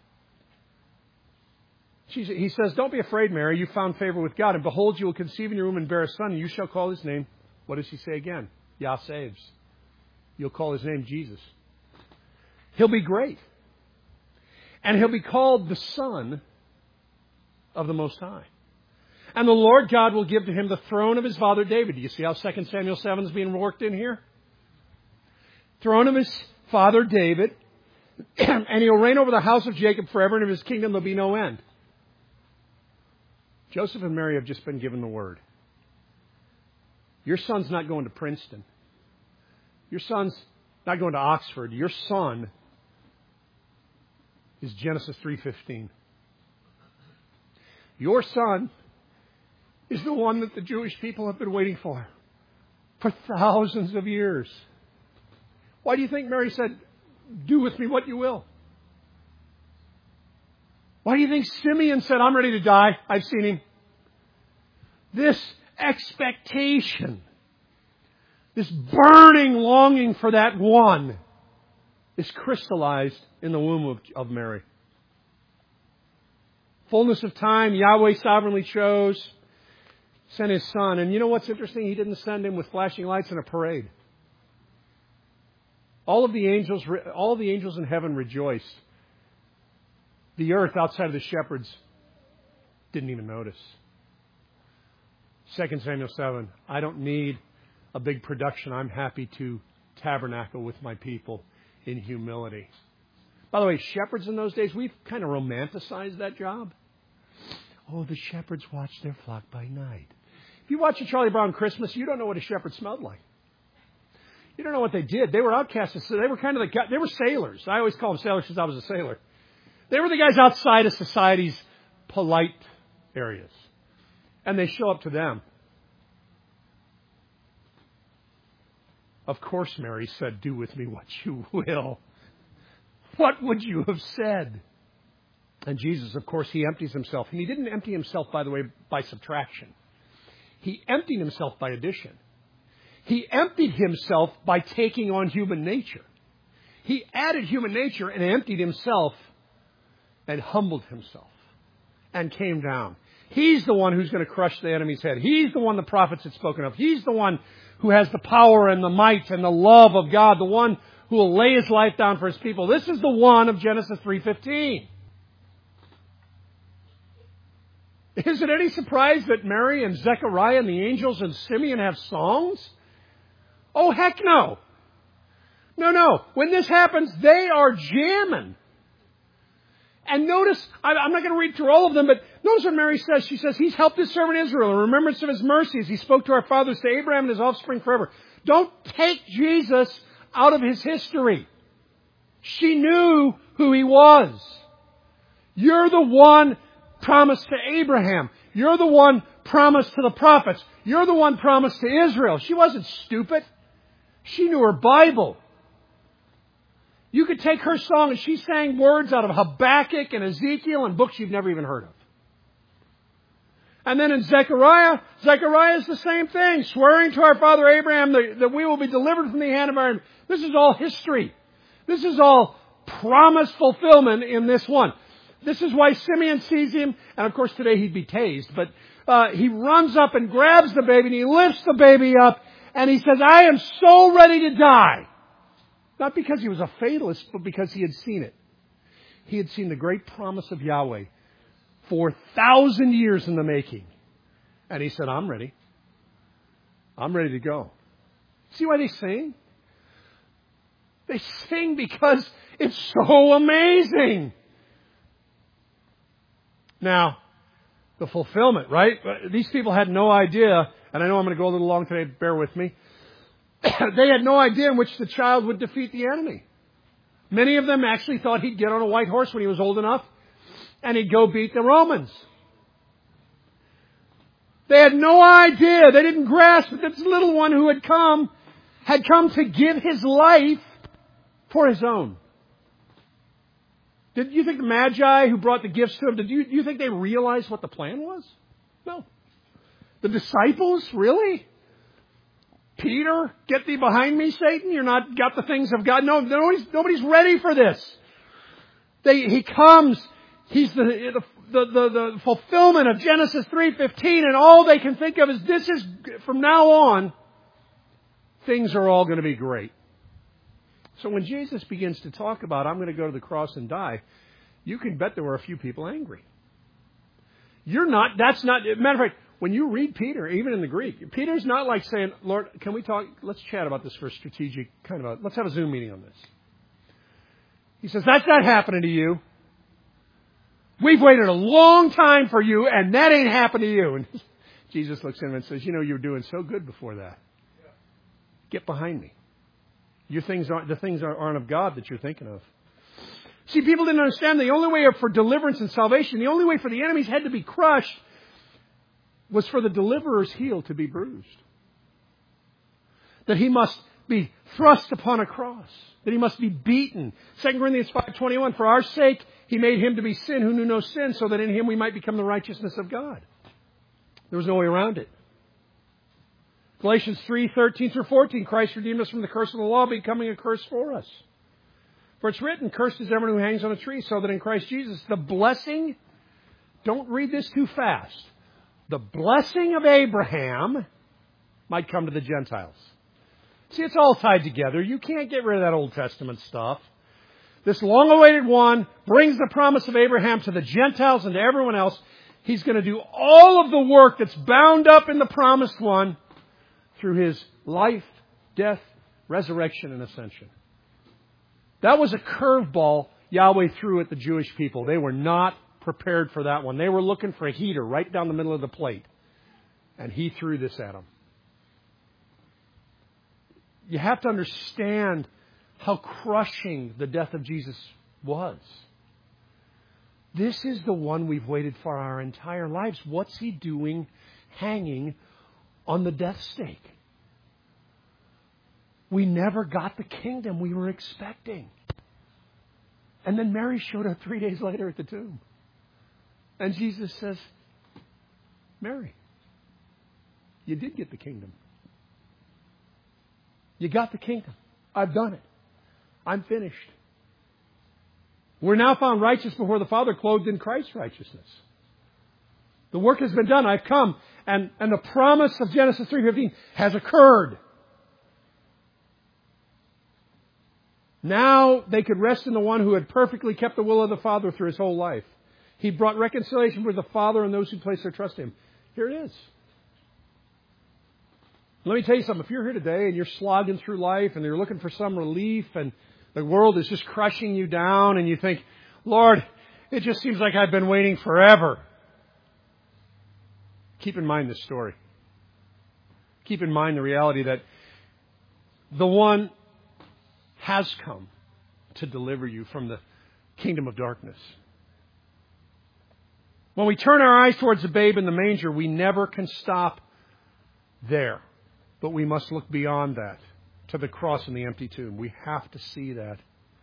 Speaker 2: She, he says, "Don't be afraid, Mary. You found favor with God. And behold, you will conceive in your womb and bear a son, and you shall call his name." What does he say again? Yah saves. You'll call his name Jesus. He'll be great. And he'll be called the Son of the Most High. And the Lord God will give to him the throne of his father David. Do you see how Second Samuel seven is being worked in here? Throne of his father David. And he'll reign over the house of Jacob forever, and of his kingdom there'll be no end. Joseph and Mary have just been given the word. Your son's not going to Princeton. Your son's not going to Oxford. Your son is Genesis three fifteen. Your son is the one that the Jewish people have been waiting for for thousands of years. Why do you think Mary said, "Do with me what you will"? Why do you think Simeon said, "I'm ready to die. I've seen him"? This expectation, this burning longing for that one is crystallized in the womb of, of Mary. Fullness of time, Yahweh sovereignly chose, sent his son. And you know what's interesting? He didn't send him with flashing lights in a parade. All of the angels, all of the angels in heaven rejoiced. The earth outside of the shepherds didn't even notice. Second Samuel seven, I don't need a big production. I'm happy to tabernacle with my people in humility. By the way, shepherds in those days, we've kind of romanticized that job. Oh, the shepherds watch their flock by night. If you watch a Charlie Brown Christmas, you don't know what a shepherd smelled like. You don't know what they did. They were outcasts. So they were kind of the they were sailors. I always call them sailors because I was a sailor. They were the guys outside of society's polite areas. And they show up to them. Of course, Mary said, "Do with me what you will." What would you have said? And Jesus, of course, he empties himself. And he didn't empty himself, by the way, by subtraction. He emptied himself by addition. He emptied himself by taking on human nature. He added human nature and emptied himself and humbled himself and came down. He's the one who's going to crush the enemy's head. He's the one the prophets had spoken of. He's the one who has the power and the might and the love of God, the one who will lay his life down for his people. This is the one of Genesis three fifteen. Is it any surprise that Mary and Zechariah and the angels and Simeon have songs? Oh, heck no. No, no. When this happens, they are jamming. And notice, I'm not going to read through all of them, but notice what Mary says. She says, "He's helped his servant Israel in remembrance of his mercies. He spoke to our fathers, to Abraham and his offspring forever." Don't take Jesus out of his history. She knew who he was. You're the one promised to Abraham. You're the one promised to the prophets. You're the one promised to Israel. She wasn't stupid. She knew her Bible. You could take her song and she sang words out of Habakkuk and Ezekiel and books you've never even heard of. And then in Zechariah, Zechariah is the same thing, swearing to our father Abraham that, that we will be delivered from the hand of our enemy. This is all history. This is all promise fulfillment in this one. This is why Simeon sees him, and of course today he'd be tased, but uh, he runs up and grabs the baby and he lifts the baby up and he says, "I am so ready to die." Not because he was a fatalist, but because he had seen it. He had seen the great promise of Yahweh for a thousand years in the making. And he said, "I'm ready. I'm ready to go." See why they sing? They sing because it's so amazing. Now, the fulfillment, right? These people had no idea, and I know I'm going to go a little long today, bear with me. they had no idea in which the child would defeat the enemy. Many of them actually thought he'd get on a white horse when he was old enough, and he'd go beat the Romans. They had no idea. They didn't grasp that this little one who had come, had come to give his life for his own. Did you think the Magi who brought the gifts to him, did you, do you think they realized what the plan was? No. The disciples, really? Peter, get thee behind me, Satan. You're not got the things of God. No, nobody's, nobody's ready for this. They, he comes. He's the, the, the, the, the fulfillment of Genesis three fifteen, and all they can think of is this is, from now on, things are all going to be great. So when Jesus begins to talk about, I'm going to go to the cross and die, you can bet there were a few people angry. You're not, that's not, matter of fact, when you read Peter, even in the Greek, Peter's not like saying, Lord, can we talk, let's chat about this for a strategic kind of a, let's have a Zoom meeting on this. He says, that's not happening to you. We've waited a long time for you, and that ain't happened to you. And Jesus looks at him and says, you know, you were doing so good before that. Get behind me. Your things aren't, the things aren't of God that you're thinking of. See, people didn't understand the only way for deliverance and salvation, the only way for the enemy's head to be crushed was for the deliverer's heel to be bruised. That he must be thrust upon a cross. That he must be beaten. Second Corinthians five twenty-one, for our sake he made him to be sin who knew no sin, so that in him we might become the righteousness of God. There was no way around it. Galatians three thirteen through fourteen, Christ redeemed us from the curse of the law, becoming a curse for us. For it's written, cursed is everyone who hangs on a tree, so that in Christ Jesus the blessing, don't read this too fast, the blessing of Abraham might come to the Gentiles. See, it's all tied together. You can't get rid of that Old Testament stuff. This long-awaited one brings the promise of Abraham to the Gentiles and to everyone else. He's going to do all of the work that's bound up in the promised one through his life, death, resurrection, and ascension. That was a curveball Yahweh threw at the Jewish people. They were not prepared for that one. They were looking for a heater right down the middle of the plate. And he threw this at them. You have to understand how crushing the death of Jesus was. This is the one we've waited for our entire lives. What's he doing hanging on the death stake? We never got the kingdom we were expecting. And then Mary showed up three days later at the tomb. And Jesus says, Mary, you did get the kingdom. You got the kingdom. I've done it. I'm finished. We're now found righteous before the Father, clothed in Christ's righteousness. The work has been done. I've come. And, and the promise of Genesis three fifteen has occurred. Now they could rest in the one who had perfectly kept the will of the Father through his whole life. He brought reconciliation with the Father and those who place their trust in him. Here it is. Let me tell you something. If you're here today and you're slogging through life and you're looking for some relief and the world is just crushing you down and you think, Lord, it just seems like I've been waiting forever. Keep in mind this story. Keep in mind the reality that the one has come to deliver you from the kingdom of darkness. When we turn our eyes towards the babe in the manger, we never can stop there. But we must look beyond that to the cross and the empty tomb. We have to see that.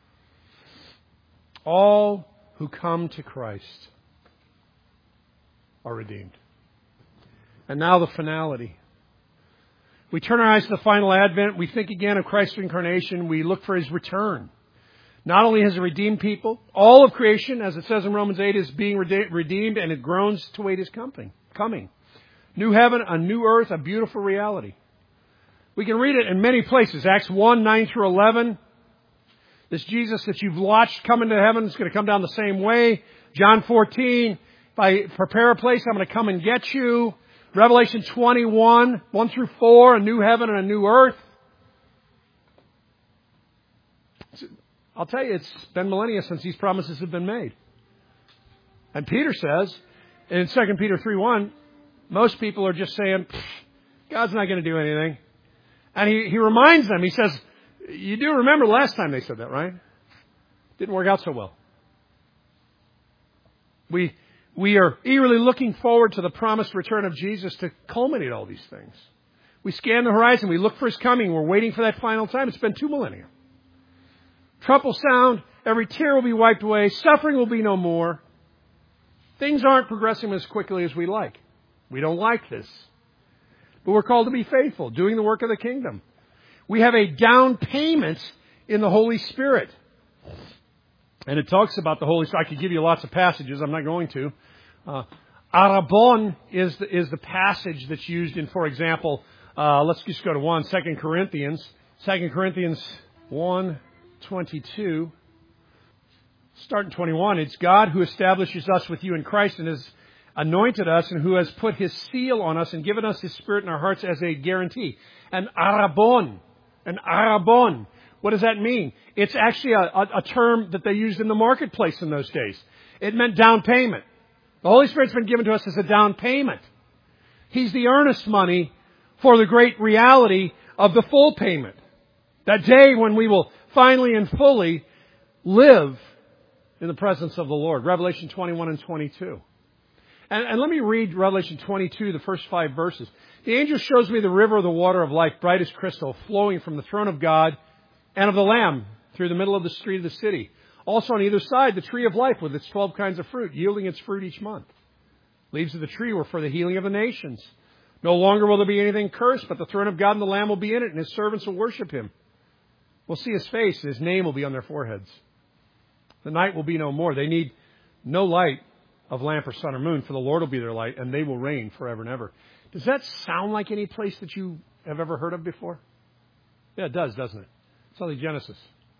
Speaker 2: All who come to Christ are redeemed. And now the finality. We turn our eyes to the final advent. We think again of Christ's incarnation. We look for his return. Not only has he redeemed people, all of creation, as it says in Romans eight, is being redeemed, and it groans to wait his coming. New heaven, a new earth, a beautiful reality. We can read it in many places. Acts one, nine through eleven. This Jesus that you've watched come into heaven is going to come down the same way. John fourteen, if I prepare a place, I'm going to come and get you. Revelation twenty-one, one through four, a new heaven and a new earth. I'll tell you, it's been millennia since these promises have been made. And Peter says, in Second Peter three one, most people are just saying, God's not going to do anything. And he, he reminds them, he says, you do remember last time they said that, right? Didn't work out so well. We, we are eagerly looking forward to the promised return of Jesus to culminate all these things. We scan the horizon. We look for His coming. We're waiting for that final time. It's been two millennia. Trump will sound. Every tear will be wiped away. Suffering will be no more. Things aren't progressing as quickly as we like. We don't like this. But we're called to be faithful, doing the work of the kingdom. We have a down payment in the Holy Spirit. And it talks about the Holy Spirit. I could give you lots of passages. I'm not going to. Uh, Arabon is the, is the passage that's used in, for example, uh, let's just go to one, Second Corinthians. Second Corinthians one twenty-two. Starting twenty-one, it's God who establishes us with you in Christ and has anointed us and who has put His seal on us and given us His Spirit in our hearts as a guarantee. An Arabon. An Arabon. What does that mean? It's actually a, a, a term that they used in the marketplace in those days. It meant down payment. The Holy Spirit's been given to us as a down payment. He's the earnest money for the great reality of the full payment. That day when we will finally and fully live in the presence of the Lord. Revelation twenty-one and twenty-two. And, and let me read Revelation twenty-two, the first five verses. The angel shows me the river of the water of life, bright as crystal, flowing from the throne of God and of the Lamb through the middle of the street of the city. Also on either side, the tree of life with its twelve kinds of fruit, yielding its fruit each month. Leaves of the tree were for the healing of the nations. No longer will there be anything cursed, but the throne of God and the Lamb will be in it, and His servants will worship Him. We'll see His face, and His name will be on their foreheads. The night will be no more. They need no light of lamp or sun or moon, for the Lord will be their light, and they will reign forever and ever. Does that sound like any place that you have ever heard of before? Yeah, it does, doesn't it? It's only Genesis.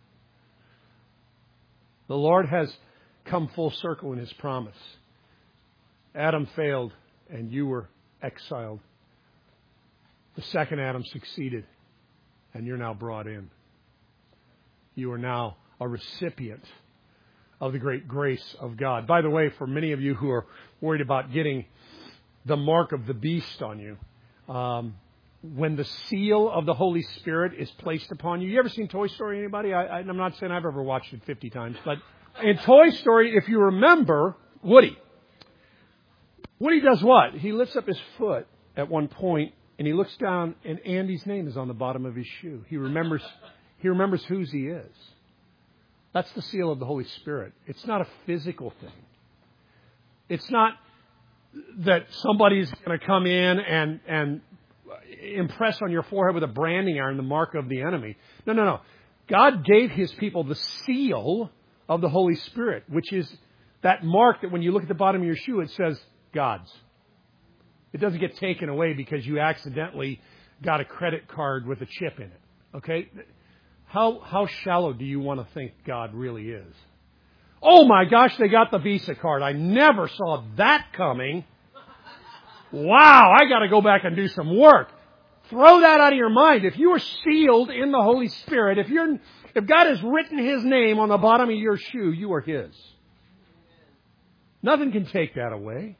Speaker 2: The Lord has come full circle in His promise. Adam failed, and you were exiled. The second Adam succeeded, and you're now brought in. You are now a recipient of the great grace of God. By the way, for many of you who are worried about getting the mark of the beast on you, um, when the seal of the Holy Spirit is placed upon you. You ever seen Toy Story, anybody? I, I, I'm not saying I've ever watched it fifty times, but in Toy Story, if you remember, Woody. Woody does what? He lifts up his foot at one point, and he looks down, and Andy's name is on the bottom of his shoe. He remembers, he remembers whose he is. That's the seal of the Holy Spirit. It's not a physical thing. It's not that somebody's going to come in and, and impress on your forehead with a branding iron the mark of the enemy. No, no, no. God gave His people the seal of the Holy Spirit, which is that mark that when you look at the bottom of your shoe, it says God's. It doesn't get taken away because you accidentally got a credit card with a chip in it. Okay? How how shallow do you want to think God really is? Oh my gosh, they got the Visa card. I never saw that coming. Wow, I got to go back and do some work. Throw that out of your mind. If you are sealed in the Holy Spirit, if you're if God has written His name on the bottom of your shoe, you are His. Nothing can take that away.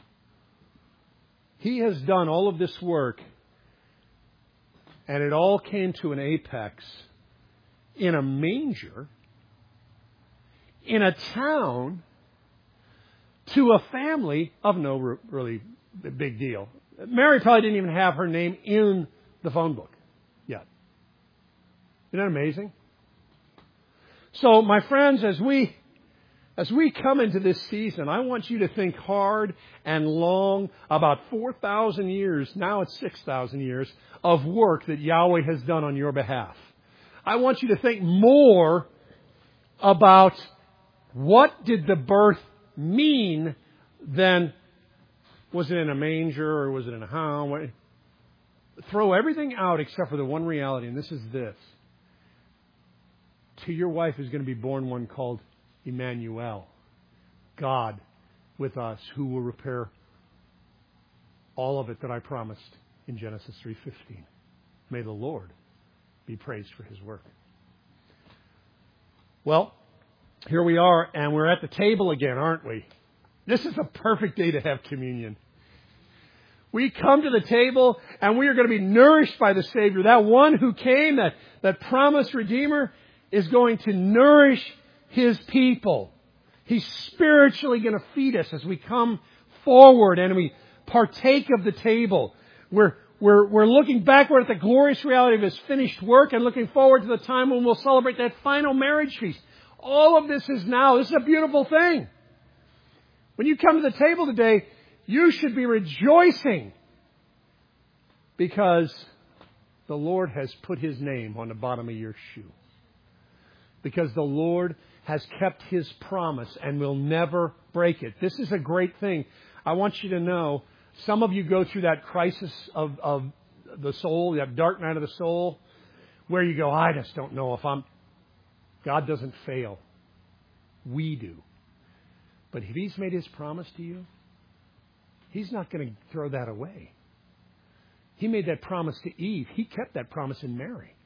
Speaker 2: He has done all of this work, and it all came to an apex in a manger, in a town, to a family of no really big deal. Mary probably didn't even have her name in the phone book yet. Isn't that amazing? So, my friends, as we as we come into this season, I want you to think hard and long about four thousand years, now it's six thousand years, of work that Yahweh has done on your behalf. I want you to think more about what did the birth mean than was it in a manger or was it in a house? Throw everything out except for the one reality, and this is this. To your wife is going to be born one called Emmanuel, God with us, who will repair all of it that I promised in Genesis three fifteen. May the Lord be praised for His work. Well, here we are, and we're at the table again, aren't we? This is a perfect day to have communion. We come to the table and we are going to be nourished by the Savior. That one who came, that, that promised Redeemer, is going to nourish His people. He's spiritually going to feed us as we come forward and we partake of the table. We're, we're, we're looking backward at the glorious reality of His finished work and looking forward to the time when we'll celebrate that final marriage feast. All of this is now. This is a beautiful thing. When you come to the table today, you should be rejoicing because the Lord has put His name on the bottom of your shoe. Because the Lord has kept His promise and will never break it. This is a great thing. I want you to know, some of you go through that crisis of, of the soul, that dark night of the soul, where you go, I just don't know if I'm... God doesn't fail. We do. But if He's made His promise to you, He's not going to throw that away. He made that promise to Eve. He kept that promise in Mary.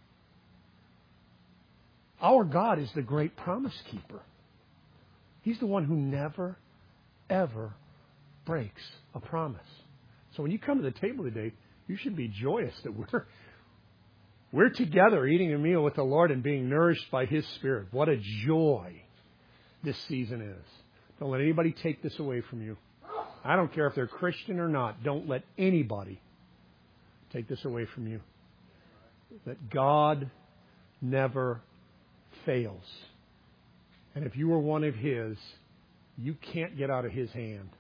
Speaker 2: Our God is the great promise keeper. He's the one who never, ever breaks a promise. So when you come to the table today, you should be joyous that we're, we're together eating a meal with the Lord and being nourished by His Spirit. What a joy this season is. Don't let anybody take this away from you. I don't care if they're Christian or not. Don't let anybody take this away from you. That God never fails. And if you are one of His, you can't get out of His hand.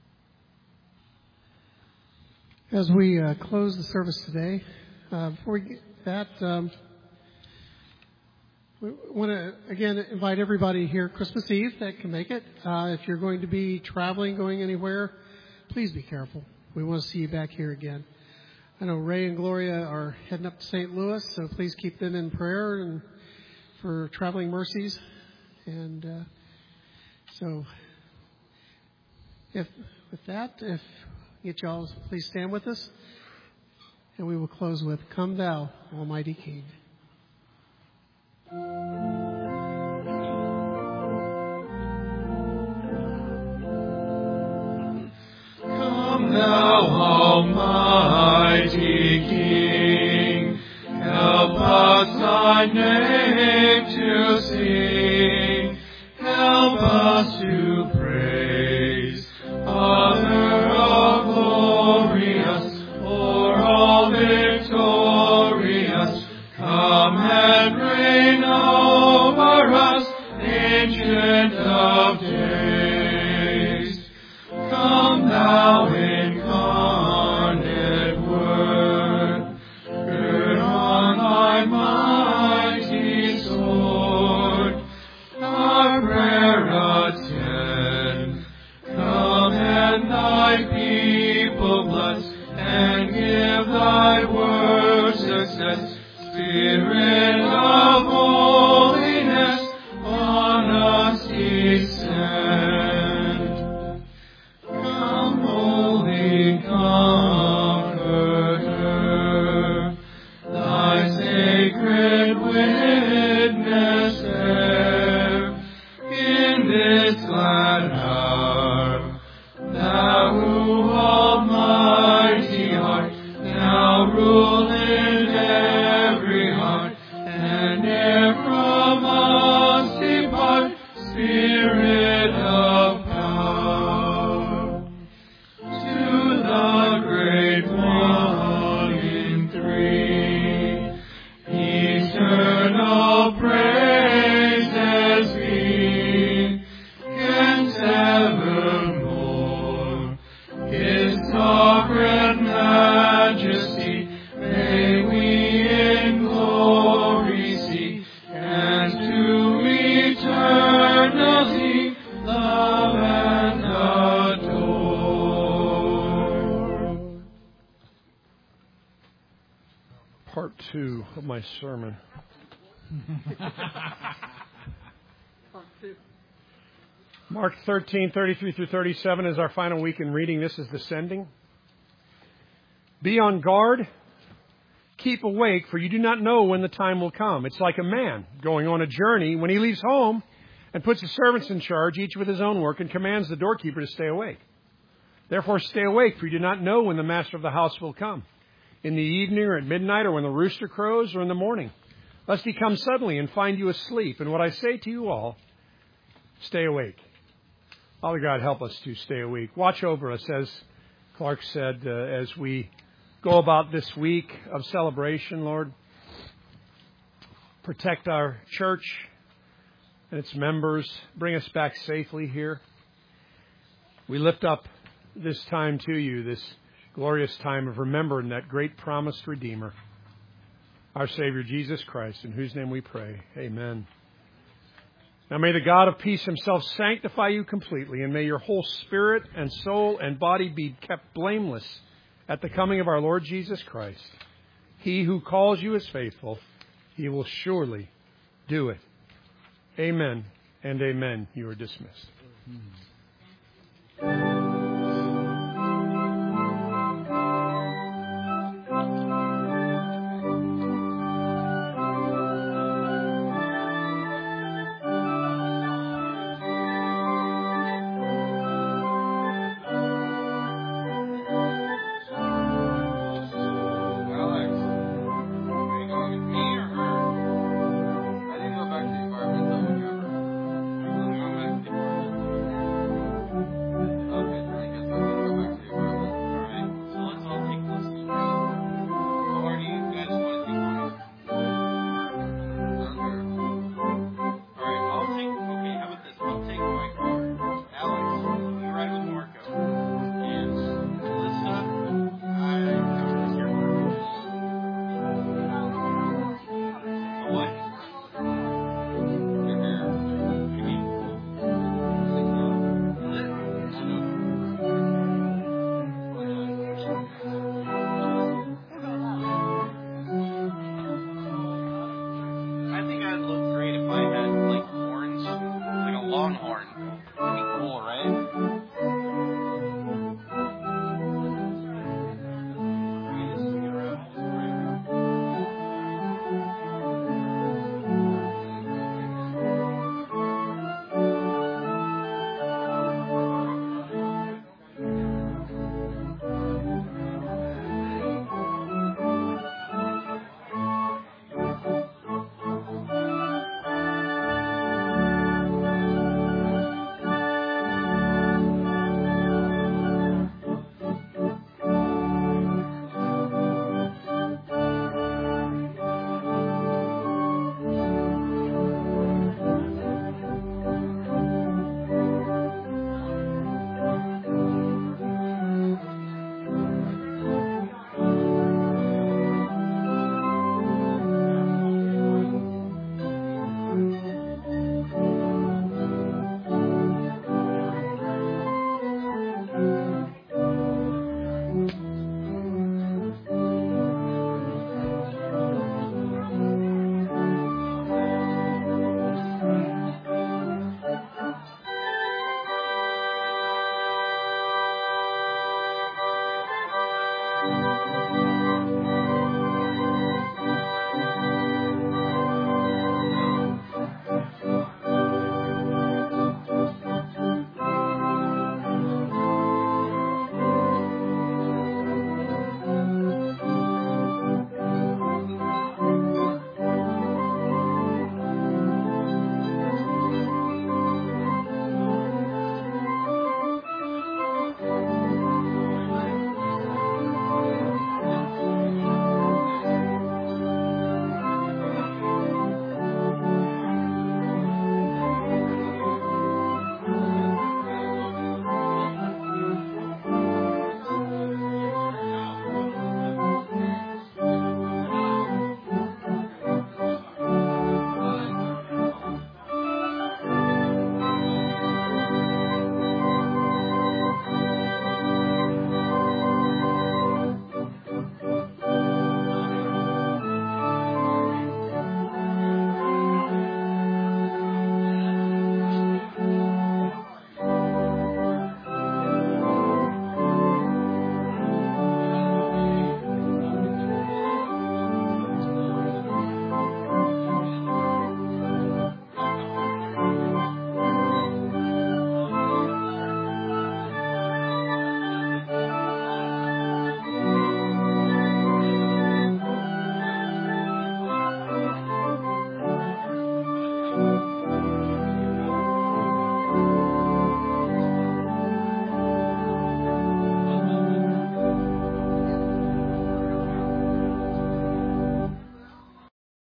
Speaker 4: As we uh, close the service today, uh, before we get that, um, we want to, again, invite everybody here Christmas Eve that can make it. Uh, if you're going to be traveling, going anywhere, please be careful. We want to see you back here again. I know Ray and Gloria are heading up to Saint Louis, so please keep them in prayer and for traveling mercies. And uh, so, if with that, if get y'all, please stand with us, and we will close with "Come Thou, Almighty King."
Speaker 5: Come Thou, Almighty King, help us Thy name to sing, help us to praise, Father all glorious, o'er all victorious, come and reign over us, Ancient of Days. Come Thou incarnate Word, gird on Thy mighty sword, our prayer attend. Come and Thy people bless, and give Thy word success. Spirit of holiness, on us descend. Come, Holy Comforter, Thy sacred witness there, in this glad hour. Thou who almighty art, now rule in every heart, and ne'er from us depart, Spirit of power. To the great one in three, eternal praises be, and evermore His sovereign majesty may we in glory see, and to eternity love and adore.
Speaker 2: Part two of my sermon. Mark thirteen, thirty-three through thirty-seven is our final week in reading. This is the sending. Be on guard. Keep awake, for you do not know when the time will come. It's like a man going on a journey when he leaves home and puts his servants in charge, each with his own work, and commands the doorkeeper to stay awake. Therefore stay awake, for you do not know when the master of the house will come, in the evening or at midnight or when the rooster crows or in the morning, lest he come suddenly and find you asleep. And what I say to you all, stay awake. Father God, help us to stay awake. Watch over us, as Clark said, uh, as we go about this week of celebration, Lord. Protect our church and its members. Bring us back safely here. We lift up this time to you, this glorious time of remembering that great promised Redeemer, our Savior, Jesus Christ, in whose name we pray. Amen. Now may the God of peace himself sanctify you completely, and may your whole spirit and soul and body be kept blameless at the coming of our Lord Jesus Christ. He who calls you is faithful. He will surely do it. Amen and amen. You are dismissed. Mm-hmm.